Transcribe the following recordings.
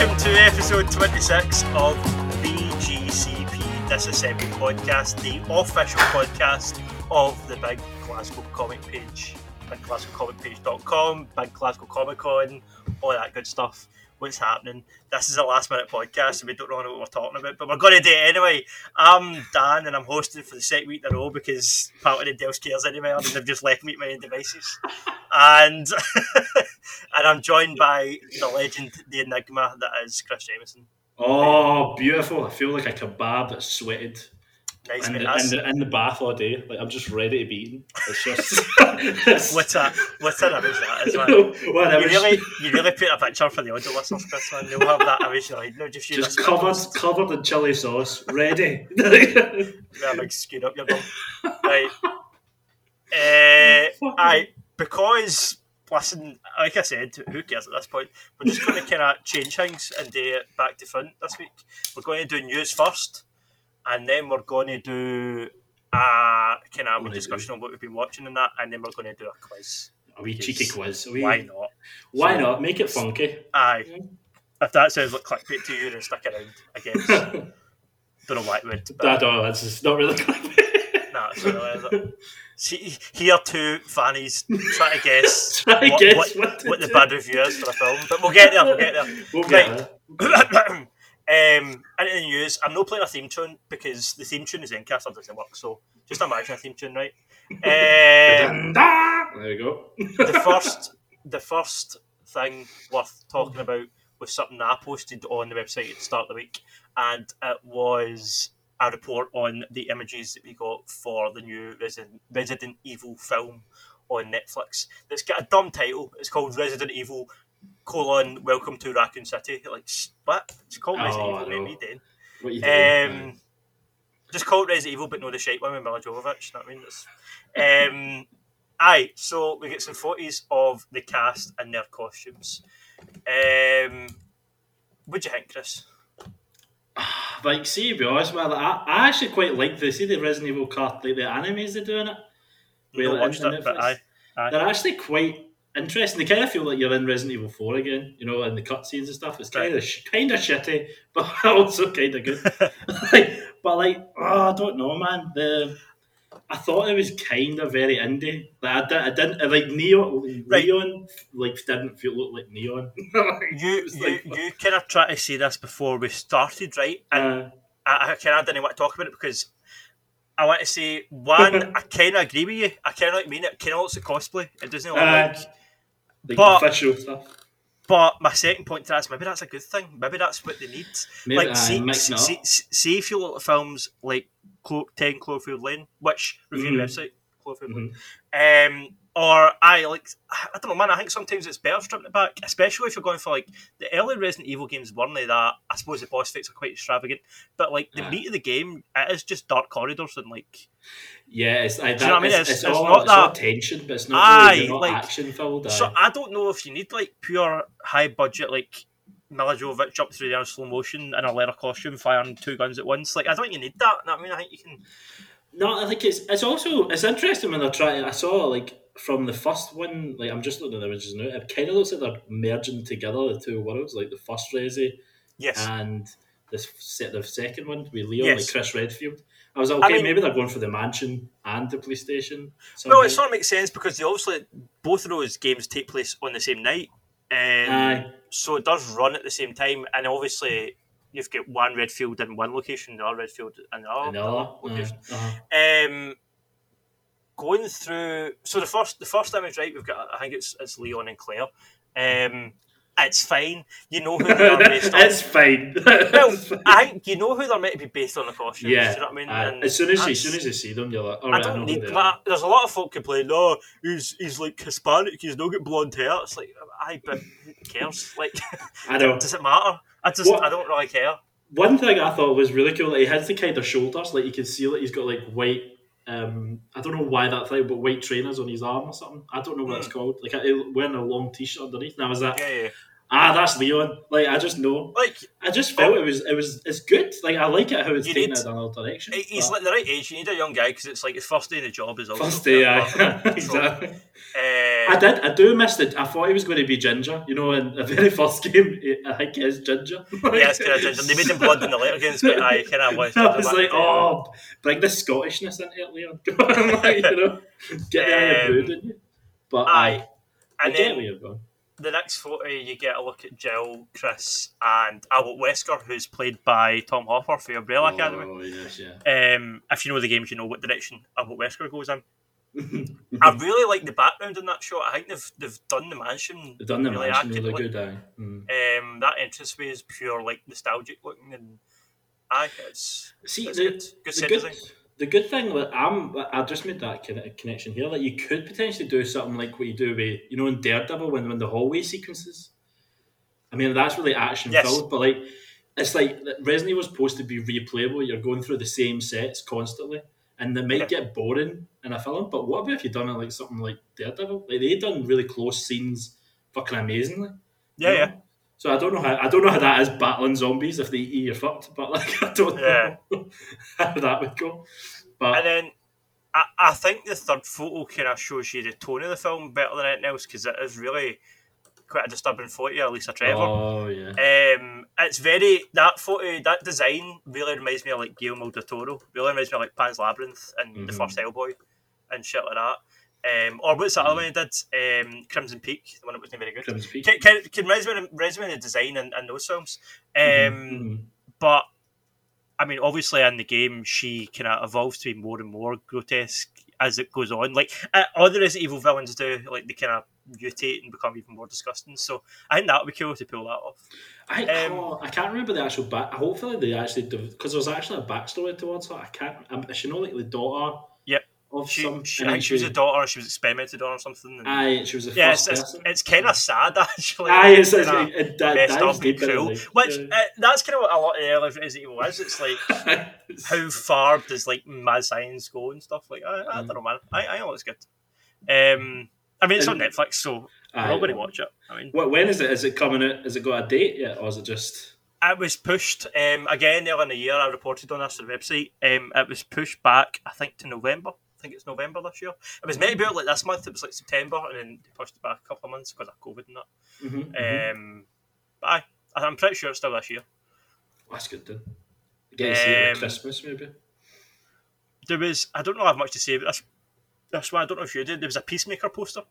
Welcome to episode 26 of BGCP Disassembled Podcast, the official podcast of the Big Glasgow Comic Page, BigGlasgowComicPage.com, Big Glasgow Comic Con, all that good stuff. What's happening? This is a last minute podcast and we don't really know what we're talking about, but we're going to do it anyway. I'm Dan and I'm hosting for the second week in a row because apparently nobody else cares anymore and they've just left me at my own devices. And and I'm joined by the legend, the enigma that is Chris Jameson. Oh, beautiful. I feel like a kebab that's sweated Nice, in mate. the bath all day. Like I'm just ready to be eaten. It's just What's an image that is, man? You really paint a picture for the audio listeners, Chris, man. They'll have that image like, no, just covered in chilli sauce, ready. With a big scoot up your bum. Right. Because, listen, like I said, who cares at this point? We're just going to kind of change things and do it back to front this week. We're going to do news first, and then we're going to do a kind of discussion on what we've been watching and that, and then we're going to do a quiz. A wee cheeky quiz. Why not? Why not? Make it funky. Aye. If that sounds like clickbait to you, then stick around, I guess. Don't know why it would. I don't know, it's not really clickbait. Nah, it's not really, is it? See, here two fannies trying to guess what the bad review is for a film, but we'll get there. Into the news. I'm not playing a theme tune because the theme tune is Zencaster doesn't work. So just imagine a theme tune, right? There you go. the first thing worth talking about was something that I posted on the website at the start of the week, and it was a report on the images that we got for the new Resident Evil film on Netflix. That's got a dumb title. It's called Resident Evil: Welcome to Raccoon City. Like, what? It's called Resident Evil, mate. What are you doing? Just call it Resident Evil, but no the shape one with Mila Jovovich. You know what I mean? Aye, so we get some photos of the cast and their costumes. What do you think, Chris? Like, see, to be honest, man, I actually quite like the Resident Evil cart, like the animes they're doing it. No, watched it, but aye. They're actually quite interesting. They kind of feel like you're in Resident Evil 4 again, you know, in the cutscenes and stuff. It's kind of shitty, but also kind of good. I don't know, man. I thought it was kind of very indie. Like I didn't like Neon. Right. Neon didn't look like Neon. You kind of tried to say this before we started, right? And I kind of didn't want to talk about it because I want to say one. I kind of agree with you. I kind of mean it. Kind of looks like cosplay. It doesn't look like official stuff. But my second point to that is maybe that's a good thing. Maybe that's what they need. Maybe, see if you look at films like 10 Cloverfield Lane, which review website, Cloverfield Lane. I don't know, man, I think sometimes it's better stripping it back, especially if you're going for like the early Resident Evil games weren't like that. I suppose the boss fights are quite extravagant, but like the meat of the game, it is just dark corridors and like... Yeah, it's like that. Do you know what I mean? It's all tension, but it's not really not action filled. So I don't know if you need like pure high budget, like Mila Jovovich jumped through there in slow motion in a leather costume, firing 2 guns at once. Like, I don't think you need that. I mean, I think you can. No, I think it's also interesting when they're trying. I saw like from the first one, like I'm just looking at the images now. It kind of looks like they're merging together the two worlds, like the first Resi, yes, and the second one with Leon, like Chris Redfield. I was like, okay, maybe they're going for the mansion and the police station. Well, it sort of makes sense because they obviously both of those games take place on the same night. So it does run at the same time, and obviously you've got one Redfield in one location, the other Redfield in another location. Going through, so the first image, right? We've got, I think it's Leon and Claire. It's fine. You know who they are based on. It's fine. Well, I think you know who they're meant to be based on the costumes. Yeah. Do you know what I mean? As soon as you see them, you're like, all right, I don't need that. There's a lot of folk complaining, no, he's like Hispanic, he's not got blonde hair. It's like, aye, but who cares? Like, I know. Does it matter? I don't really care. One thing I thought was really cool, like, he has the kind of shoulders, like you can see, like he's got like white. I don't know why that thing, but white trainers on his arm or something. I don't know what it's called. Like wearing a long t-shirt underneath. Now is that? Yeah. That's Leon. Like I just know. Like I just felt it's good. Like I like it how it's taken in another direction. He's like the right age. You need a young guy because it's like his first day in the job is also first day. Exactly. I do miss it. I thought he was going to be ginger. You know, in the very first game, I think he is ginger. Yeah, it's kind of ginger. They made him blood in the later games, but I kind of was. I was like, bring the Scottishness into it, Leon. Like, you know, get the eye of blue, didn't you? But I get where you're going. The next photo, you get a look at Jill, Chris, and Albert Wesker, who's played by Tom Hopper for Umbrella Academy. Oh, yes, yeah. If you know the games, you know what direction Albert Wesker goes in. I really like the background in that shot. I think they've done the mansion. They've done the really mansion really good. That entranceway is pure like nostalgic looking, and it's good set design. The good thing that I just made that connection here. Like you could potentially do something like what you do with in Daredevil when the hallway sequences. I mean that's really action filled, but like it's like Resident Evil was supposed to be replayable. You're going through the same sets constantly. And they might get boring in a film, but what about if you've done it like something like Daredevil? Like they done really close scenes, fucking amazingly. Yeah. So I don't know how that is battling zombies if they eat you, you're fucked. But like I don't know how that would go. But and then I think the third photo kind of shows you the tone of the film better than anything else because it is really quite a disturbing photo, Lisa Trevor. Oh yeah. It's that photo, that design really reminds me of like Guillermo del Toro. Really reminds me of like Pan's Labyrinth and the first Hellboy and shit like that. Or what's that other one he did? Crimson Peak, the one that wasn't very good. Crimson Peak. Can reminds me of the design in those films. But I mean, obviously in the game, she kind of evolves to be more and more grotesque as it goes on. Like all the Resident Evil villains do, like they kind of mutate and become even more disgusting. So I think that would be cool to pull that off. I can't remember the actual back. Hopefully they actually do, because there's actually a backstory towards her. I can't. She know like the daughter. Yep. Of she was a daughter. She was experimented on or something. And she was the first person. It's kind of sad actually. It messed up and deeper, cruel. Which that's kind of what a lot of the early Resident Evil is. It's like how far does like mad science go and stuff like. I don't know, man. I know it's good. I mean, it's on Netflix, so we're all going to watch it. I mean, when is it? Is it coming out? Has it got a date yet, or is it just? It was pushed again earlier in the year. I reported on this on the website. It was pushed back, I think, to November. I think it's November this year. It was meant to be out like this month. It was like September, and then they pushed it back a couple of months because of COVID and that. But I'm pretty sure it's still this year. That's good then. Get to see it at Christmas, maybe. There was. I don't know how much to say about this. This one, I don't know if you did. There was a Peacemaker poster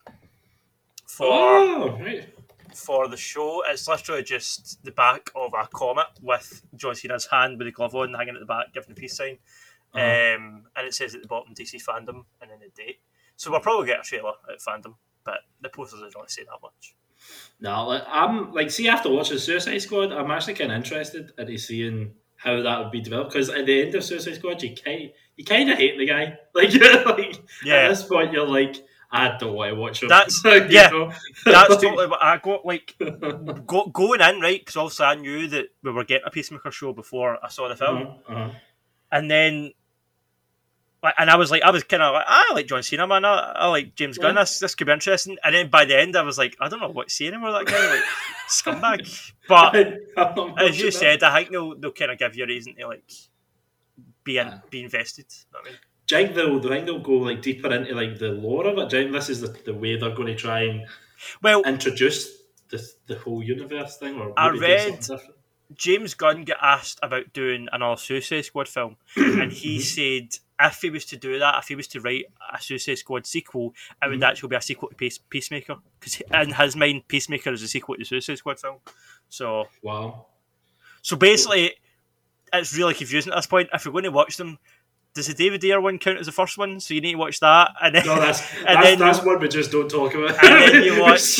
for the show. It's literally just the back of a comet with John Cena's hand with the glove on, hanging at the back, giving the peace sign. And it says at the bottom DC Fandom and then the date. So we'll probably get a trailer at Fandom, but the posters don't really say that much. No, I'm like, see, after watching Suicide Squad, I'm actually kind of interested in seeing how that would be developed, because at the end of Suicide Squad, you kind of hate the guy. Like at this point, you're like, I don't want to watch him. That's that's totally what I got. Like going in, right? Because obviously I knew that we were getting a Peacemaker show before I saw the film, and then. And I was kind of like, I like John Cena, man. I like James Gunn. This could be interesting. And then by the end, I was like, I don't know what to say anymore. That guy, like scumbag. But as you said, I think they'll kind of give you a reason to like be invested. You know what I mean? Do you think they'll go like deeper into like the lore of it? Do you think this is the way they're going to try and introduce the whole universe thing? Or I read James Gunn get asked about doing another Suicide Squad film, and he said if he was to do that, if he was to write a Suicide Squad sequel, it would actually be a sequel to Peacemaker, because in his mind, Peacemaker is a sequel to the Suicide Squad film. So wow. So basically, it's really confusing at this point. If you're going to watch them, does the David Ayer one count as the first one? So you need to watch that, and then that's one we just don't talk about. And then you watch.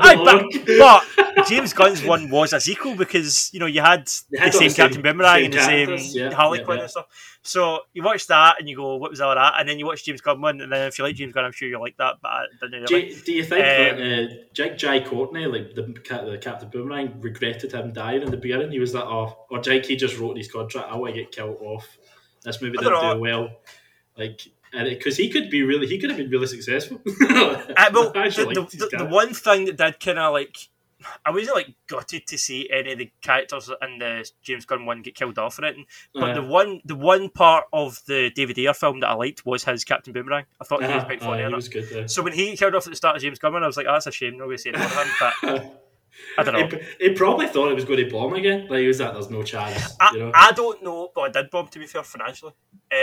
But James Gunn's one was a sequel because you had the same Captain Boomerang and the same Harley Quinn and stuff. So you watch that and you go, "What was all that?" And then you watch James Gunn one, and then if you like James Gunn, I'm sure you'll like that. But I didn't really. Do you think that Jai Courtney, like the Captain Boomerang, regretted him dying in the beginning? He was like, or Jake, he just wrote his contract. I want to get killed off. This movie didn't do well, like, because he could have been really successful. The one thing that did kind of like I wasn't like gutted to see any of the characters in the James Gunn one get killed off or anything. But the one part of the David Ayer film that I liked was his Captain Boomerang. I thought he was quite funny. He was good. So when he killed off at the start of James Gunn, I was like, oh, that's a shame. No way to say it for him. But I don't know. He probably thought it was going to bomb again. Like he was like, there's no chance. I don't know, but it did bomb, to be fair, financially.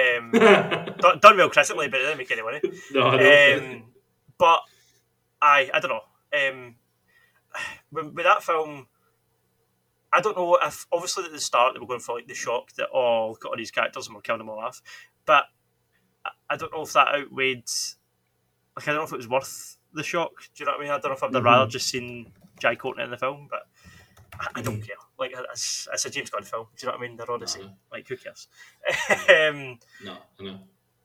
Done well critically, but it didn't make any money. No. But I don't know. With that film, I don't know if obviously at the start they were going for like the shock that look at all these characters and we're killing them all off, but I don't know if that outweighed. Like I don't know if it was worth the shock. Do you know what I mean? I don't know if I'd rather just seen Jai Courtney in the film, but I don't care. Like it's a James Gunn film. Do you know what I mean? They're all the same. Like who cares? No, I know.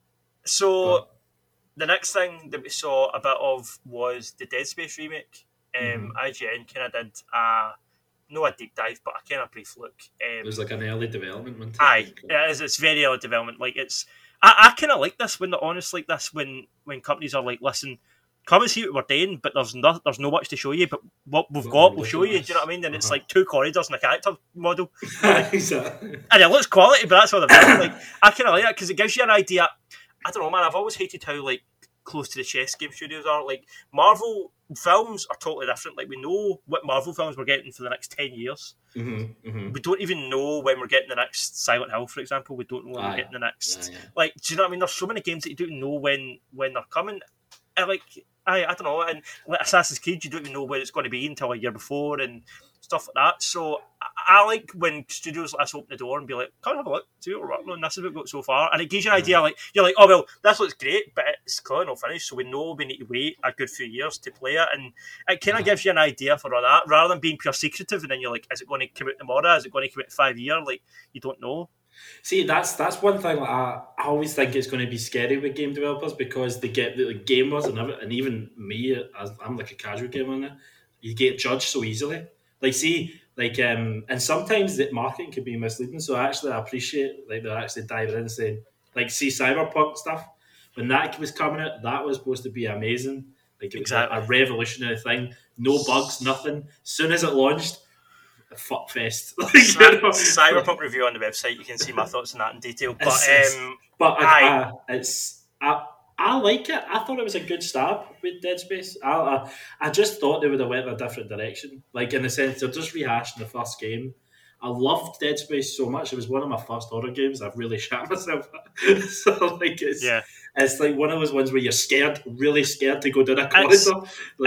So the next thing that we saw a bit of was the Dead Space remake. IGN kind of did not a deep dive, but a kind of brief look. It was like an early development one. Aye, it is. It's very early development. Like I kind of like this when they're honest like this. When companies are like, listen, come and see what we're doing, but there's no much to show you. But what we've got, we'll show you. Do you know what I mean? And it's like 2 corridors and a character model, and it looks quality, but that's all they've done. Like I kind of like that because it gives you an idea. I don't know, man. I've always hated how like close to the chest game studios are. Like Marvel films are totally different. Like we know what Marvel films we're getting for the next 10 years. We don't even know when we're getting the next Silent Hill, for example. We don't know when we're getting the next. Like, do you know what I mean? There's so many games that you don't know when they're coming. And like, I don't know. And like Assassin's Creed, you don't even know when it's going to be until a year before and stuff like that. So I like when studios like us open the door and be like, come have a look, see what we're working on. This is what we've got so far. And it gives you an idea, like, you're like, oh, well, this looks great, but it's clearly not finished. So we know we need to wait a good few years to play it. And it kind of gives you an idea for all that, rather than being pure secretive. And then you're like, is it going to come out tomorrow? Is it going to come out in 5 years? Like, you don't know. See, that's one thing. Like, I always think it's going to be scary with game developers because they get the like, gamers and even me, as I'm like a casual gamer now, you get judged so easily. Like, see, like, and sometimes the marketing can be misleading. So I appreciate like they're actually diving in and saying, like, see Cyberpunk stuff when that was coming out, that was supposed to be amazing. Like, it was a revolutionary thing. No bugs, nothing. As soon as it launched, a fuck fest. Cyberpunk review on the website. You can see my thoughts on that in detail. But I like it. I thought it was a good stab with Dead Space. I just thought they would have went in a different direction. Like, in the sense, they're just rehashing the first game. I loved Dead Space so much. It was one of my first horror games. I've really shat myself at. So, like, it's like one of those ones where you're scared, really scared to go down a corridor.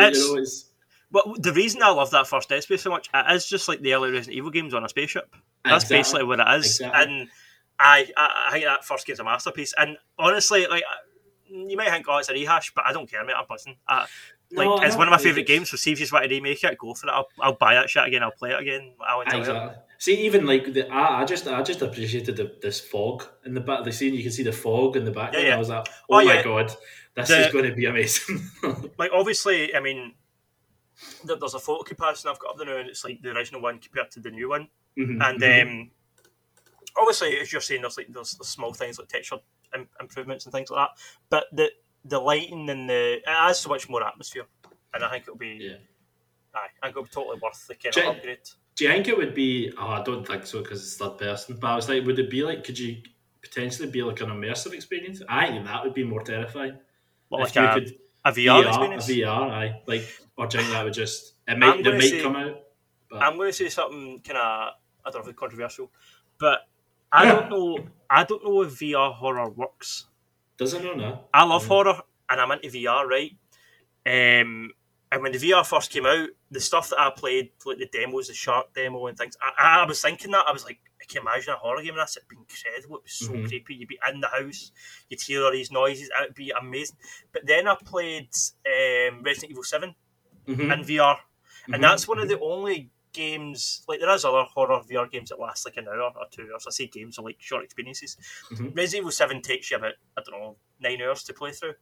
But the reason I love that first Dead Space so much, it is just like the early Resident Evil games on a spaceship. That's basically what it is. Exactly. And I think that first game's a masterpiece. And honestly, like, you might think, oh, it's a rehash, but I don't care, mate. I'm buzzing. It's one of my favourite games, so see if you just want to remake it, go for it. I'll buy that shit again. I'll play it again. I'll enjoy it. See, even like I just appreciated this fog in the back of the scene. You can see the fog in the background. I was like, my god, this is going to be amazing. Like, obviously, I mean, there's a photo comparison I've got up there now, and it's like the original one compared to the new one. And obviously, as you're saying, there's small things like texture improvements and things like that, but the lighting and it adds so much more atmosphere, and I think it'll be I think it'll be totally worth the kind of upgrade. Do you think it would be? Oh, I don't think so because it's third person. But I was like, would it be like? Could you potentially be like an immersive experience? I think that would be more terrifying. What, like a VR experience? A VR, aye. Like, or do you think that would just it might come out? But I'm going to say something kind of, I don't know if it's controversial, but I don't know if VR horror works. Does it not? No. I love horror and I'm into VR, right? And when the VR first came out, the stuff that I played, like the demos, the Shark demo and things, I was thinking that. I was like, I can imagine a horror game of this. It'd be incredible. It'd be so creepy. You'd be in the house, you'd hear all these noises, it'd be amazing. But then I played Resident Evil 7 in VR, and that's one of the only games, like there is other horror VR games that last like an hour or 2 hours. I say games are like short experiences. Resident Evil 7 takes you about, I don't know, 9 hours to play through.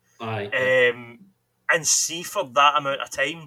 And see, for that amount of time,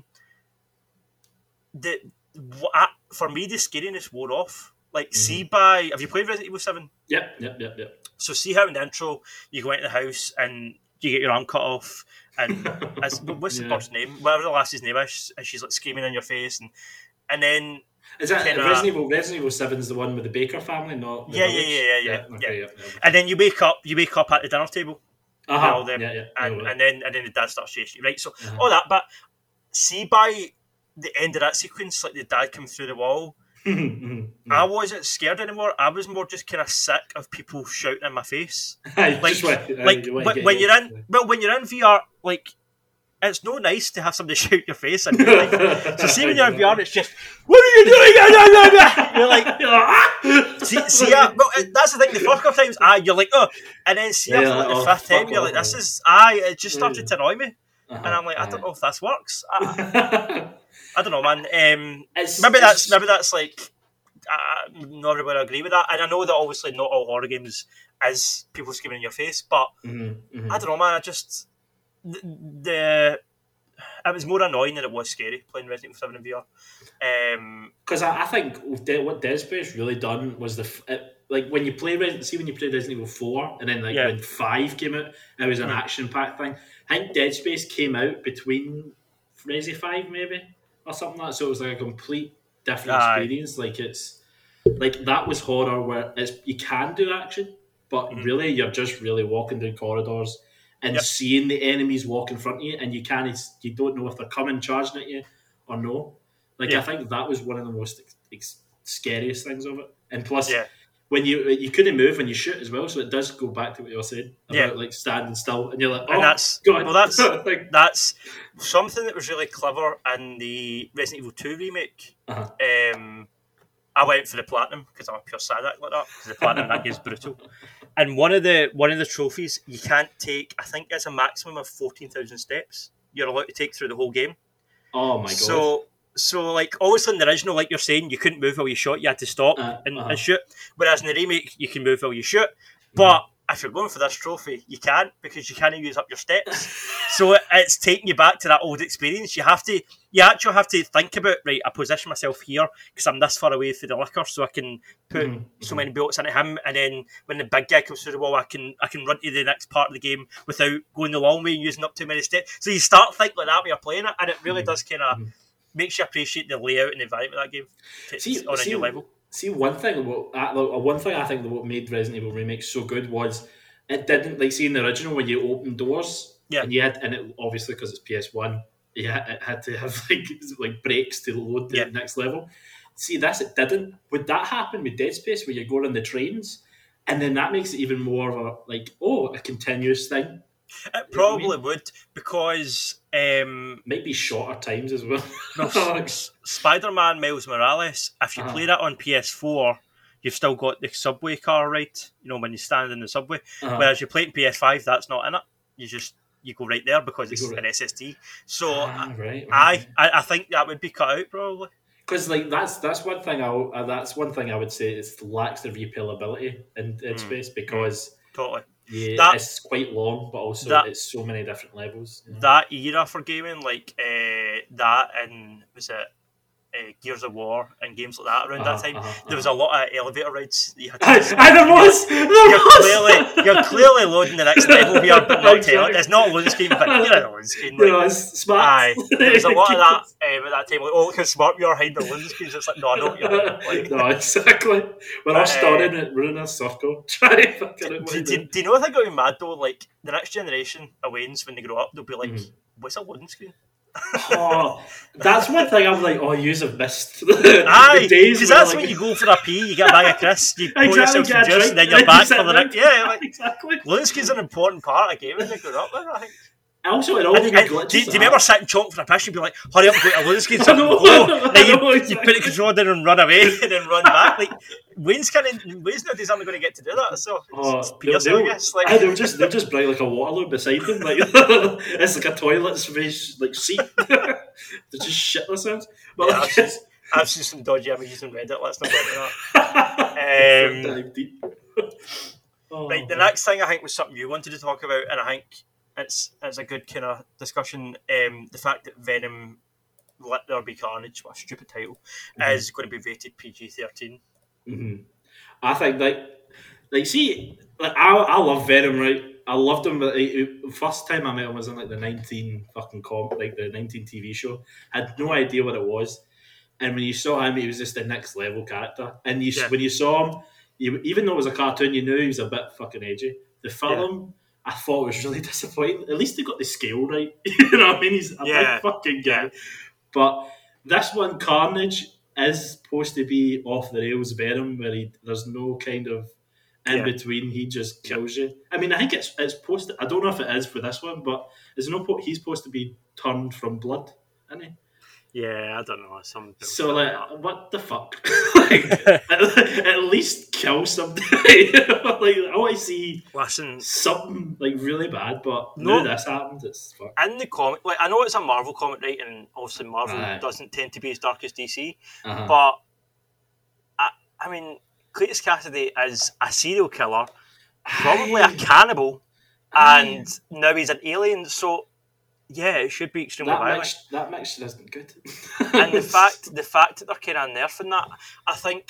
for me, the scariness wore off. Like, see, have you played Resident Evil 7? Yep. So see how in the intro, you go into the house and you get your arm cut off, and what's the bird's name? Whatever the lass's name is, and she's like screaming in your face, and and then is that Resident Evil 7 is the one with the Baker family, not the village? Yeah. And then you wake up at the dinner table. Uh-huh. Them, yeah. And then the dad starts chasing you, right? So all that, but see by the end of that sequence, like the dad comes through the wall. I wasn't scared anymore. I was more just kind of sick of people shouting in my face. When you're in VR, like it's no nice to have somebody shout your face. In real life. So see when you're in VR, it's just what are you doing? You're like, see, well, that's the thing. The first couple of times, you're like, oh, and then see after like the fifth time, you're like, this is it just started to annoy me, and I'm like, I don't know if this works. I don't know, man. Maybe that's like not everybody agree with that, and I know that obviously not all horror games is people screaming in your face, but I don't know, man. I just it was more annoying than it was scary playing Resident Evil 7 in VR. Because I think what Dead Space really done was like when you play Resident Evil 4 and then when 5 came out, it was an action-packed thing. I think Dead Space came out between Resi 5 maybe or something like that, so it was like a complete different experience. Like it's like that was horror where you can do action, but really you're just really walking down corridors and seeing the enemies walk in front of you, and you don't know if they're coming charging at you or no. Like I think that was one of the most scariest things of it. And plus, when you couldn't move when you shoot as well, so it does go back to what you were saying about like standing still, and you're like, oh, that's something that was really clever in the Resident Evil 2 remake. I went for the platinum because I'm a pure Sadak like that. Because the platinum that is brutal. And one of the trophies you can't take. I think it's a maximum of 14,000 steps you're allowed to take through the whole game. Oh my god! So like obviously in the original, like you're saying, you couldn't move while you shot. You had to stop and shoot. Whereas in the remake, you can move while you shoot. But if you're going for this trophy, you can't because you can't use up your steps. So it's taking you back to that old experience. You actually have to think about, right, I position myself here because I'm this far away from the liquor, so I can put so many bullets into him, and then when the big guy comes through the wall, I can run to the next part of the game without going the long way and using up too many steps. So you start thinking like that when you're playing it, and it really does kind of makes you appreciate the layout and the environment of that game on a new level. See, one thing I think that what made Resident Evil Remake so good was it didn't, like, see in the original when you open doors, and it obviously because it's PS1, it had to have like brakes to load the next level. See, it didn't. Would that happen with Dead Space where you go on the trains, and then that makes it even more of a continuous thing? It probably would, because might be shorter times as well. Spider-Man Miles Morales, if you play that on PS4, you've still got the subway car ride, when you stand in the subway. Whereas you play it in PS5, that's not in it. You go right there because it's an SSD. So I think that would be cut out probably. Because that's one thing I would say is lacks the replayability in Space, because totally. Yeah, it's quite long, but also it's so many different levels. That era for gaming, like that, and was it Gears of War and games like that around that time? There was a lot of elevator rides that you had to You're clearly loading the next level here, but not telling. It's not a loading screen, but you're in a loading screen. It's smart. There was a lot of that at that time. Like, look how smart you are hiding the loading screens. It's like, no, I know what you're like. No, exactly. We're all starting at running a circle. Trying to fucking out. Do you know what I got me mad though? Like, the next generation of Waynes, when they grow up, they'll be like, what's a loading screen? That's one thing I'm like, yous have missed the days. Because that's when you go for a pee, you get a bag of crisps, you pour yourself some juice, and then you're back for the next. Yeah, exactly. Loading screens are an important part of gaming they grew up with, I think. Also, it all the glitches. Do you remember sitting chalk for a piss? You'd be like, hurry up and go to a loading screen. Then you put the controller down and run away and then run back. Like, Wayne's nowadays aren't going to get to do that. So it's piercing, I guess. They'll just bring like a water beside them. Like it's like a toilet space, like seat. They're just shit themselves. But I've seen some dodgy images on Reddit. Let's not get into that. Dive deep. Right, the next thing I think was something you wanted to talk about, and I think it's a good kind of discussion. The fact that Venom Let There Be Carnage, what a stupid title, is going to be rated PG-13. I think I love Venom, right? I loved him, but first time I met him was in like the 19 TV show. I had no idea what it was. and when you saw him, he was just the next level character. And Yeah. when you saw him, even though it was a cartoon, you knew he was a bit fucking edgy. The film, I thought was really disappointing. At least they got the scale right. You know what I mean? He's a big fucking guy. Yeah. But this one, Carnage, is supposed to be off the rails Venom, where there's no kind of in between. He just kills you. I mean, I think it's supposed to. I don't know if it is for this one, but there's no point. He's supposed to be turned from blood, isn't he? Yeah, I don't know. So, like, what the fuck? Like, at least kill something. Like, I want to see something like really bad, but now this happened. It's fuck. In the comic, like, I know it's a Marvel comic, right? And obviously Marvel doesn't tend to be as dark as DC, but I mean, Cletus Cassidy is a serial killer, probably a cannibal, and now he's an alien. So. Yeah, it should be extremely violent. That mixture isn't good. And the fact that they're kind of nerfing that, I think,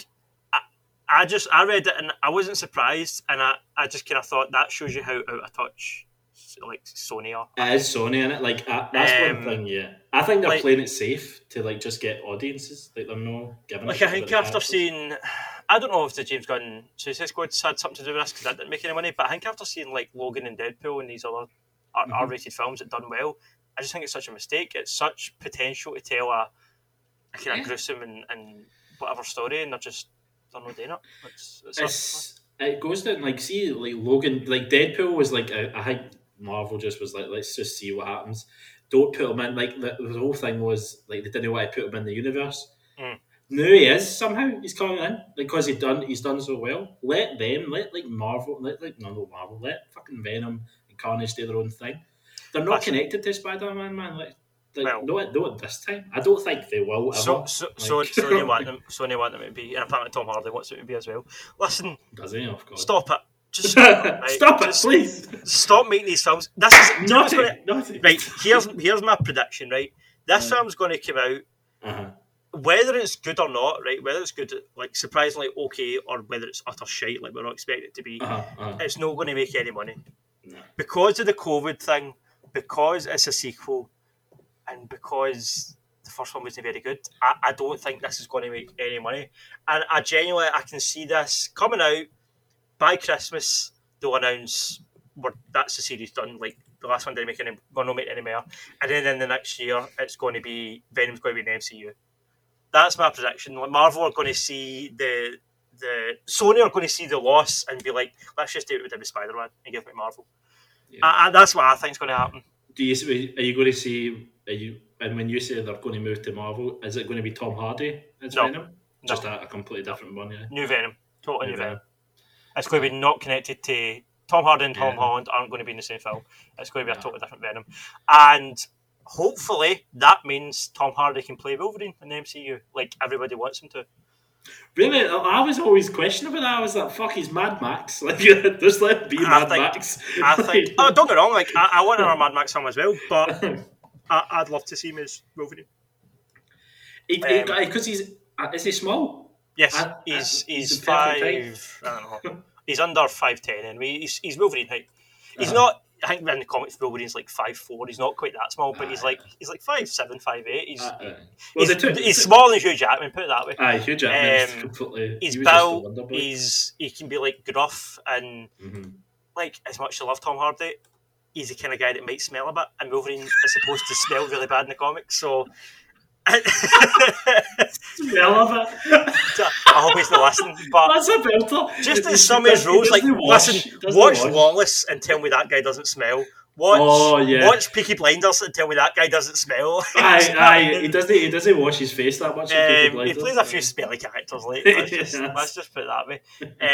I read it and I wasn't surprised, and I just kind of thought that shows you how out of touch, like, Sony are. It is Sony, innit? Like, that's one thing, yeah. I think they're playing it safe to, like, just get audiences. Like, they're not giving like, I think after seeing, I don't know if the James Gunn Suicide Squad had something to do with this, because that didn't make any money, but I think after seeing, like, Logan and Deadpool and these other R-rated films that done well, I just think it's such a mistake. It's such potential to tell a kind of gruesome and whatever story, and they're not doing it. It goes down, like, see, like, Logan, like, Deadpool was like, I think Marvel just was like, let's just see what happens. Don't put him in, like, the whole thing was, like, they didn't want to put him in the universe. Now he is, somehow, he's coming in, because he's done so well. Let Marvel, let fucking Venom and Carnage do their own thing. They're not connected to Spider-Man, man. Not at this time. I don't think they will ever. Sony want them to be, and apparently Tom Hardy wants it to be as well. Listen, does he? Of course. Stop it. Just stop it, right? Stop it, please. Stop making these films. This is naughty. Right, here's my prediction. Right, this film's going to come out. Whether it's good or not, right? Whether it's good, like, surprisingly okay, or whether it's utter shite, like we're not expecting it to be, it's not going to make any money because of the COVID thing. Because it's a sequel, and because the first one wasn't very good, I don't think this is going to make any money. And I can see this coming out by Christmas. They'll announce that's the series done. Like, the last one didn't make any, will not make any more. And then in the next year, it's going to be Venom's going to be in the MCU. That's my prediction. Like, Marvel are going to see the Sony are going to see the loss and be like, let's just do what we did with Spider-Man and give it to Marvel. Yeah. That's what I think is going to happen. Are you going to see? And when you say they're going to move to Marvel, is it going to be Tom Hardy as Venom? Just a completely different one, yeah. New Venom, totally new Venom. It's going to be not connected to Tom Hardy and Tom Holland aren't going to be in the same film. It's going to be a totally different Venom, and hopefully that means Tom Hardy can play Wolverine in the MCU, like everybody wants him to. Really? I was always questioning about that. I was like, fuck, he's Mad Max. Like, just let it be Mad Max. I think, don't get me wrong, like, I want another Mad Max film as well, but I'd love to see him as Wolverine. Because is he small? Yes, he's 5. I don't know. He's under 5'10", and he's Wolverine height. He's not. I think in the comics, Wolverine's like 5'4". He's not quite that small, but he's like 5'7", 5'8". He's smaller than Hugh Jackman. Put it that way. Hugh Jackman is completely. He's built. He can be like gruff and like, as much as I love Tom Hardy, he's the kind of guy that might smell a bit, and Wolverine is supposed to smell really bad in the comics. So. Smell of it. I hope he's not listening, but that's a belter. Just in some of his roles, like, listen, watch Lawless and tell me that guy doesn't smell. Watch Peaky Blinders and tell me that guy doesn't smell. He doesn't wash his face that much. He plays a few smelly characters, like, let's just put it that way.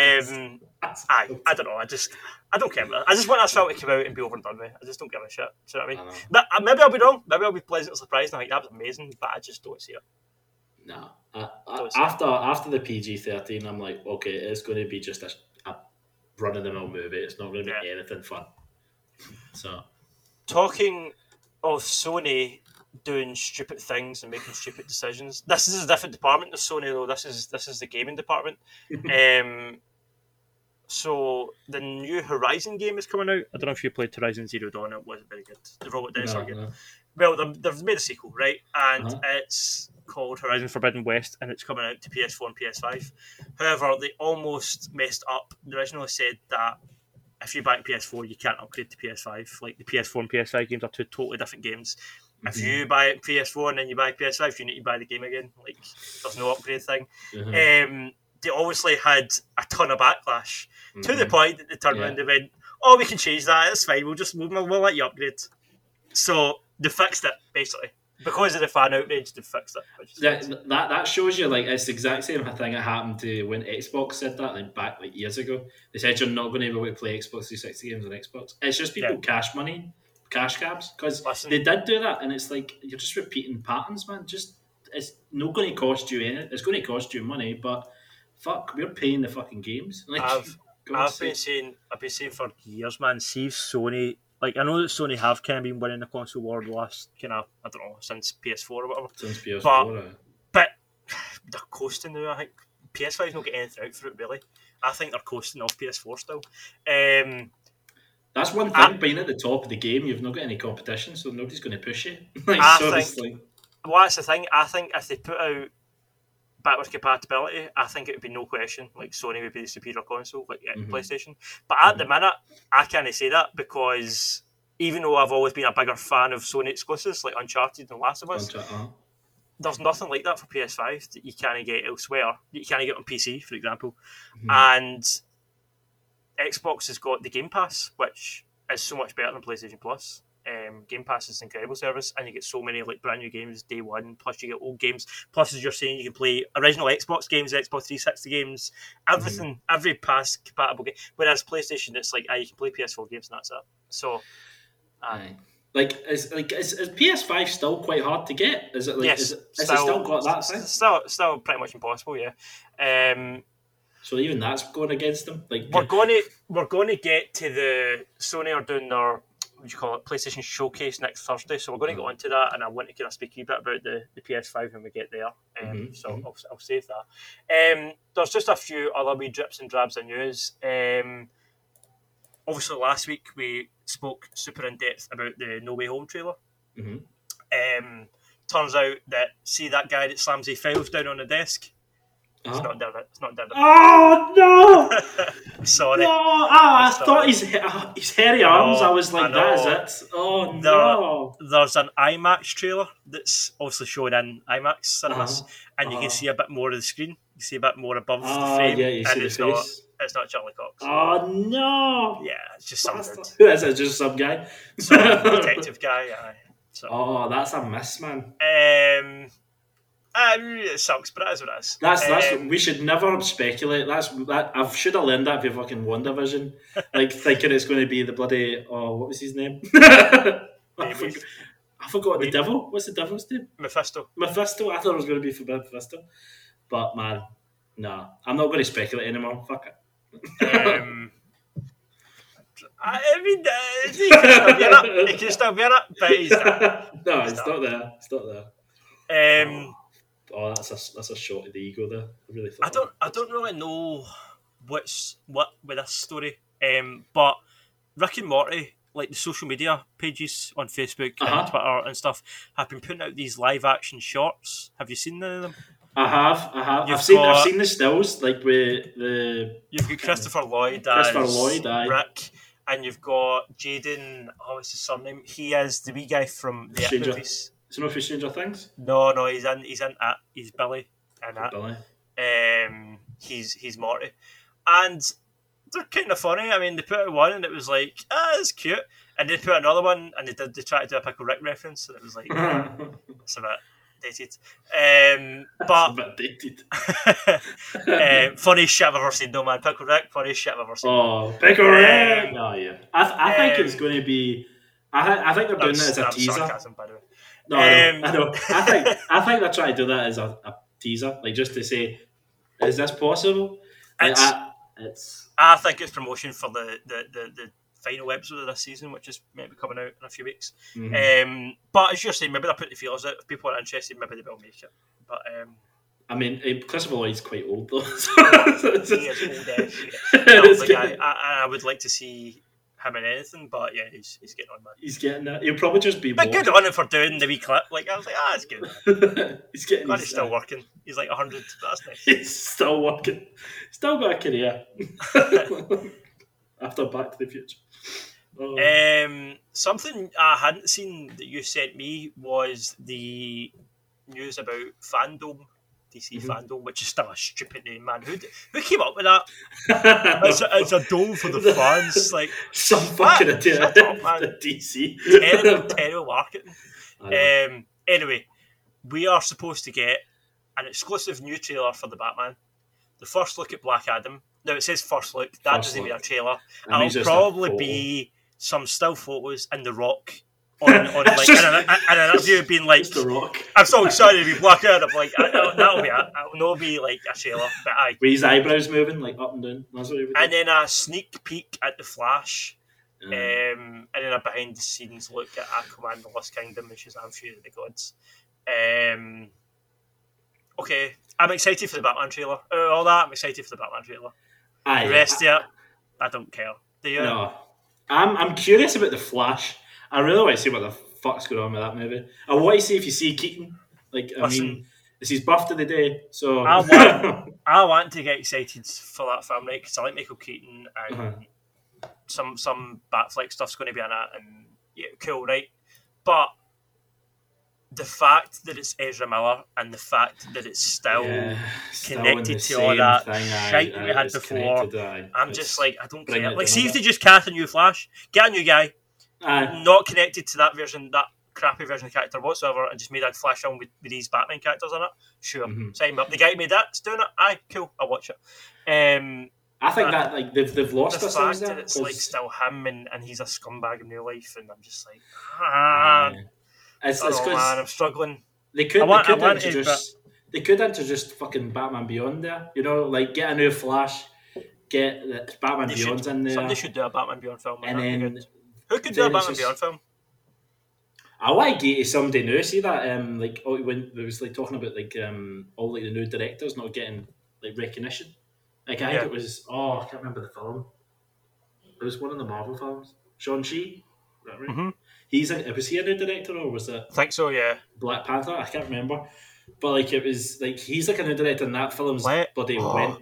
I don't know. I don't care. I just want this film to come out and be over and done with. I just don't give a shit. Do you know what I mean? But maybe I'll be wrong. Maybe I'll be pleasantly surprised and I think that was amazing. But I just don't see it. No. After the PG-13, I'm like, okay, it's going to be just a run-of-the-mill movie. It's not going to be anything fun. So, talking of Sony doing stupid things and making stupid decisions, this is a different department of Sony, though. This is the gaming department. So the new Horizon game is coming out. I don't know if you played Horizon Zero Dawn. It wasn't very good. The Robot Dinosaur game. Well, they've made a sequel, right? And Uh-huh. it's called Horizon Forbidden West, and it's coming out to PS4 and PS5. However, they almost messed up. They originally said that if you buy PS4, you can't upgrade to PS5. Like, the PS4 and PS5 games are two totally different games. If you buy PS4 and then you buy PS5, you need to buy the game again. Like, there's no upgrade thing. They obviously had a ton of backlash to the point that they turned around and went, "Oh, we can change that. It's fine. We'll let you upgrade." So they fixed it basically because of the fan outrage. They fixed it. Which is That shows you, like, it's the exact same thing that happened to when Xbox said that, like, back like years ago. They said you're not going to be able to play Xbox 360 games on Xbox. It's just people cash cabs, because they did do that, and it's like you're just repeating patterns, man. Just it's not going to cost you anything. It's going to cost you money, but fuck, we're paying the fucking games. Like, I've been saying for years, man. See if Sony. Like, I know that Sony have kind of been winning the console war the last kind of, I don't know, since PS4 or whatever. Since PS4, but they're coasting now. I think PS5's not getting anything out for it really. I think they're coasting off PS4 still. That's one thing. Being at the top of the game, you've not got any competition, so nobody's going to push you. Well, that's the thing. I think if they put out backwards compatibility, I think it would be no question. Like, Sony would be the superior console, like PlayStation. But at the minute, I can't say that because even though I've always been a bigger fan of Sony exclusives like Uncharted and Last of Us, there's nothing like that for PS5 that you can't get elsewhere. You can't get on PC, for example. And Xbox has got the Game Pass, which is so much better than PlayStation Plus. Game Pass is an incredible service, and you get so many like brand new games day one. Plus, you get old games. Plus, as you're saying, you can play original Xbox games, Xbox 360 games, everything, every pass compatible game. Whereas PlayStation, it's like you can play PS4 games and that's it. So, is PS5 still quite hard to get? Is it like? Yes, has it still got that thing? Still pretty much impossible. Yeah. So even that's going against them. Like, we're going to get to the Sony are doing their, what do you call it, PlayStation Showcase next Thursday. So we're going to go into that, and I want to kind of speak a bit about the PS5 when we get there. So I'll save that. There's just a few other wee drips and drabs of news. Obviously, last week we spoke super in depth about the No Way Home trailer. Turns out that that guy that slams his files down on the desk. It's not done it. Oh no! Sorry. No, I thought his hairy arms. I was like, that is it. Oh no! There's an IMAX trailer that's obviously shown in IMAX cinemas, and you can see a bit more of the screen. You see a bit more above the frame, and it's not Charlie Cox. Oh no! Yeah, it's just some dude. Who is it? Just some guy? Some detective guy. Yeah. So. That's a miss, man. It sucks, but it is what it is. That's we should never speculate. I should have learned that for fucking WandaVision. Like, thinking it's going to be the bloody what was his name? I forgot the devil. What's the devil's name? Mephisto. I thought it was going to be for Mephisto, but man, nah. I'm not going to speculate anymore. Fuck it. I mean, he can still be in it, but he's not. No, it's not there. It's not there. Oh, that's a shot of the ego there. I really thought. I don't really know what with this story. But Rick and Morty, like the social media pages on Facebook and Twitter and stuff, have been putting out these live action shorts. Have you seen any of them? I have. I've seen the stills, like with the. You've got Christopher Lloyd as Rick, and you've got Jaden. Oh, what's his surname? He is the wee guy from the It movies. Is it not for Stranger Things? No, he's in it. He's Billy in it. Billy. He's Morty, and they're kind of funny. I mean, they put out one and it was like, it's cute, and they put another one and they tried to do a Pickle Rick reference, and it was like, it's a bit dated. But a bit dated. Funniest shit I've ever seen, though, man. Pickle Rick, funniest shit I've ever seen. Oh, Pickle Rick! Oh yeah, I think it's going to be. I think they're doing that as a teaser. Sarcasm, by the way. No, I know. I think they're trying to do that as a teaser, like just to say, is this possible? I think it's promotion for the final episode of this season, which is maybe coming out in a few weeks. But as you're saying, maybe they'll put the feelers out. If people are interested, maybe they will make it. But I mean, Christopher Lloyd's quite old though. He is old. I would like to see him in anything, but yeah, he's getting on, man. He's getting that. He'll probably just be. But good on him for doing the wee clip. Like I was like, it's good. He's getting. God, he's still working. He's like 100. That's nice. He's still working. Still got a career. After Back to the Future. Something I hadn't seen that you sent me was the news about Fandom, DC Fandom, which is still a stupid name, man. Who came up with that? It's a dome for the fans. Like some fucking idiot. Shut up, man. The DC. Terrible marketing. Anyway, we are supposed to get an exclusive new trailer for the Batman. The first look at Black Adam. Now it says first look. That doesn't mean a trailer. It'll probably be some still photos and The Rock on like in an interview being like, The Rock. I'm so excited to be Black Adam. Like that'll not be like a trailer, but with his eyebrows moving like up and down. That's what he would do. And then a sneak peek at the Flash, and then a behind the scenes look at Aquaman, the Lost Kingdom, and Shazam: Fury of the Gods. Okay, I'm excited for the Batman trailer. All that, I'm excited for the Batman trailer. The rest of it, I don't care. Do you? No. I'm curious about the Flash. I really want to see what the fuck's going on with that movie. I want to see if you see Keaton. Like, I mean, it's his birthday today, so I want to get excited for that film, right? Because I like Michael Keaton, and some Batfleck stuff's going to be in it, and yeah, cool, right? But the fact that it's Ezra Miller and the fact that it's still connected to all that shite that we had before, I'm just like, I don't care. Like, see if they just cast a new Flash, get a new guy, not connected to that version, that crappy version of the character whatsoever, and just made a Flash film with these Batman characters in it. Sure, sign me up. The guy who made that's doing it. Aye, cool. I'll watch it. I think that like they've lost the fact that it's like still him and he's a scumbag in real life, and I'm just like, It's man, I'm struggling. They could introduce fucking Batman Beyond there. You know, like get a new Flash, get the Batman Beyond's in there. Somebody should do a Batman Beyond film. And then who could do a Batman Beyond film? I want to get to somebody new. See that like when it was like talking about like all like the new directors not getting like recognition. Like I think it was I can't remember the film. It was one of the Marvel films. Shang-Chi. Is that right? Mm-hmm. Was he a new director or was it? I think so, yeah. Black Panther? I can't remember. But like it was like he's like a new director and that film's bloody went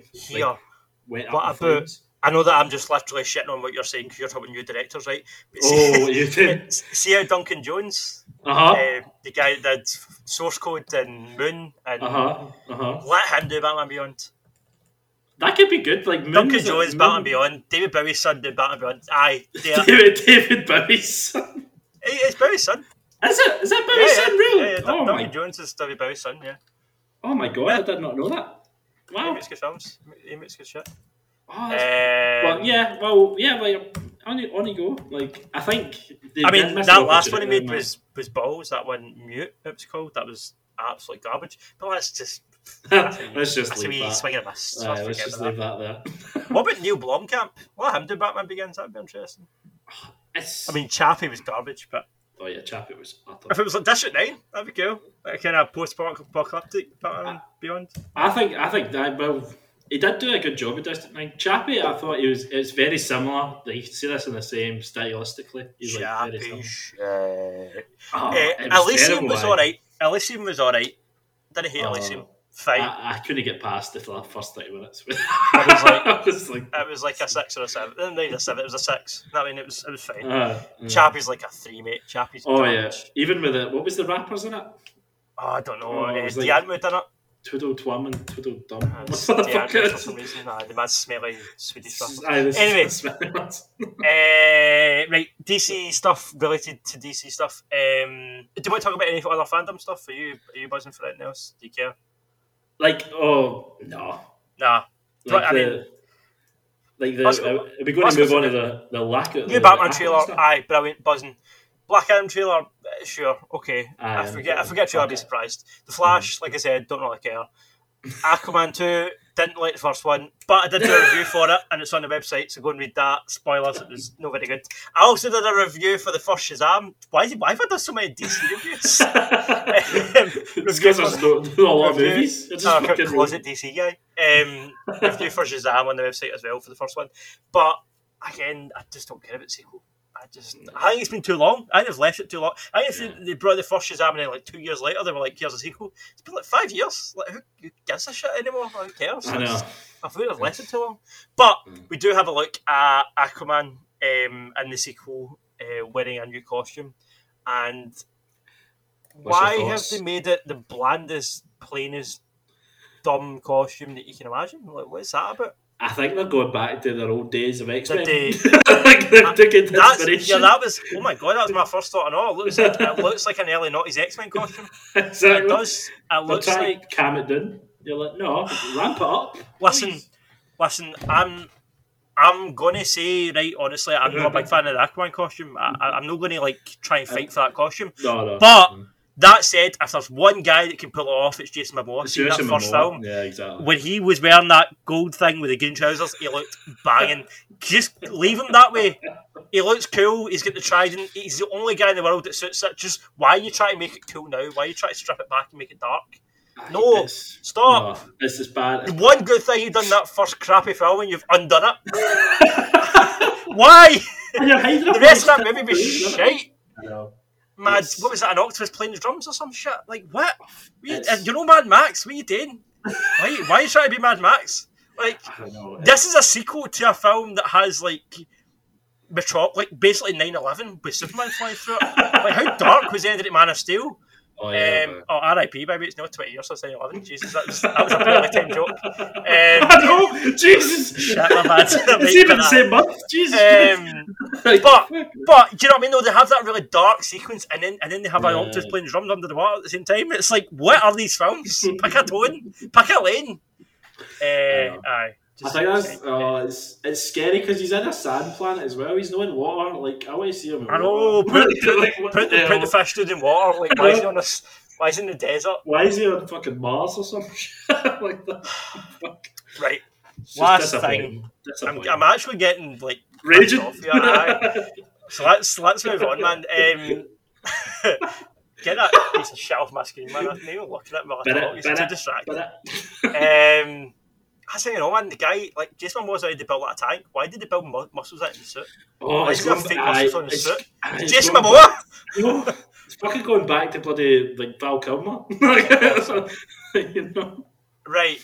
up in I know that I'm just literally shitting on what you're saying because you're talking new directors, right? But you did. See how Duncan Jones, the guy that did Source Code and Moon, and let him do Batman Beyond. That could be good. Like Duncan Jones, Batman Beyond, David Bowie's son did Batman Beyond. Aye, David Bowie's son. It's Bowie's son. Is it? Is that Bowie's son? Really? Yeah, Duncan Jones is David Bowie's son. Yeah. Oh my god, I did not know that. Wow. He makes good films. He makes good shit. Oh, on you go. Like I think. That last one he made was balls. That one, Mute, it was called. That was absolute garbage. But let's just leave that. Swing and a miss. Let's just leave that there. What about Neil Blomkamp? Let him do Batman Begins. That'd be interesting. Chappie was garbage, but Chappie was utter. If it was like District 9, that'd be cool. Like kind of post-apocalyptic Batman Beyond. I think that he did do a good job at District 9. Chappie, I thought it's very similar. Like, you can see this in the same stylistically. He's like very similar. Elysium was alright. Elysium was alright. Didn't hate Elysium. Fine. I couldn't get past the first 30 minutes. It was like a 6 or a 7. Not a 7. It was a 6. I mean, it was fine. Chappie's like a 3, mate. Chappie's. Even with what was the rappers in it? I don't know. Deantwood in it. Twiddle Twum and Twiddle Dum. For some reason, the mad smelly Swedish stuff. Anyway, right, DC stuff related to DC stuff. Do you want to talk about any other fandom stuff? Are you buzzing for anything else? Do you care? No. Nah. Are we going to move on to the lack of new Batman trailer? Aye, brilliant, buzzing. Black Adam trailer, sure, okay. I forget trailer, I'd be surprised. The Flash, like I said, don't really care. Aquaman 2, didn't like the first one, but I did do a review for it, and it's on the website, so go and read that. Spoilers, it was not very good. I also did a review for the first Shazam. Why have I done so many DC reviews? It's because there's not a lot of movies. It's just closet DC guy. Review for Shazam on the website as well for the first one. But again, I just don't care about the sequel. I think it's been too long. I think they've left it too long. I think if they brought the first Shazam in like 2 years later, they were like, here's a sequel. It's been like 5 years. Like, who gives a shit anymore? Who cares? I know. I thought they've left it too long. But we do have a look at Aquaman in the sequel wearing a new costume. And why have they made it the blandest, plainest, dumb costume that you can imagine? Like, what's that about? I think they're going back to their old days of X-Men. Like they took it inspiration. That was, oh my god, that was my first thought. It looks like an early 90s X-Men costume. Exactly. It does. It looks like... Cam it down. You're like, no, ramp it up. Listen, I'm going to say, right, honestly, I'm not a big fan of the Aquaman costume. I'm not going to, like, try and fight for that costume. No. But... That said, if there's one guy that can pull it off, it's Jason Momoa. It's Jason that first Momoa. film. Yeah, exactly. When he was wearing that gold thing with the green trousers, he looked banging. Just leave him that way. He looks cool. He's got the trident. He's the only guy in the world that suits it. Just why are you trying to make it cool now? Why are you trying to strip it back and make it dark? No, stop. No, this is bad. The one good thing you've done that first crappy film and you've undone it. Why? The rest of that movie was shite. I know. Mad, what was that, an octopus playing the drums or some shit? Like, what? You know Mad Max, what are you doing? Why are you trying to be Mad Max? Like, this is a sequel to a film that has, like, basically 9/11 with Superman flying through it. Like, how dark was the end of Man of Steel? R.I.P. baby, it's not 20 years since 9/11. Jesus, that was a barely 10 joke. I know, Jesus. Shit, my bad. It's even the same month. Jesus. But do you know what I mean? Though they have that really dark sequence, and then they have an octopus playing drums under the water at the same time. It's like, what are these films? Pick a tone, pick a lane. Aye. I think that's it's scary because he's in a sand planet as well. He's not in water. Like, I want to see him. I know. Put the fish dude in water. Like, why is he on this? Why is he in the desert? Why is he on fucking Mars or some shit like that? Fuck. Right. Last thing. I'm actually getting like raging. Off here, so let's move on, man. Get that piece of shit off my screen, man. I'm not even looking at it. It's too distracting. I say, man, the guy, like, Jason Momoa's already built that tank. Why did they build muscles out in the suit? Why is there fake muscles on the suit? Jason Momoa! It's fucking going back to bloody, like, Val Kilmer. You know? Right.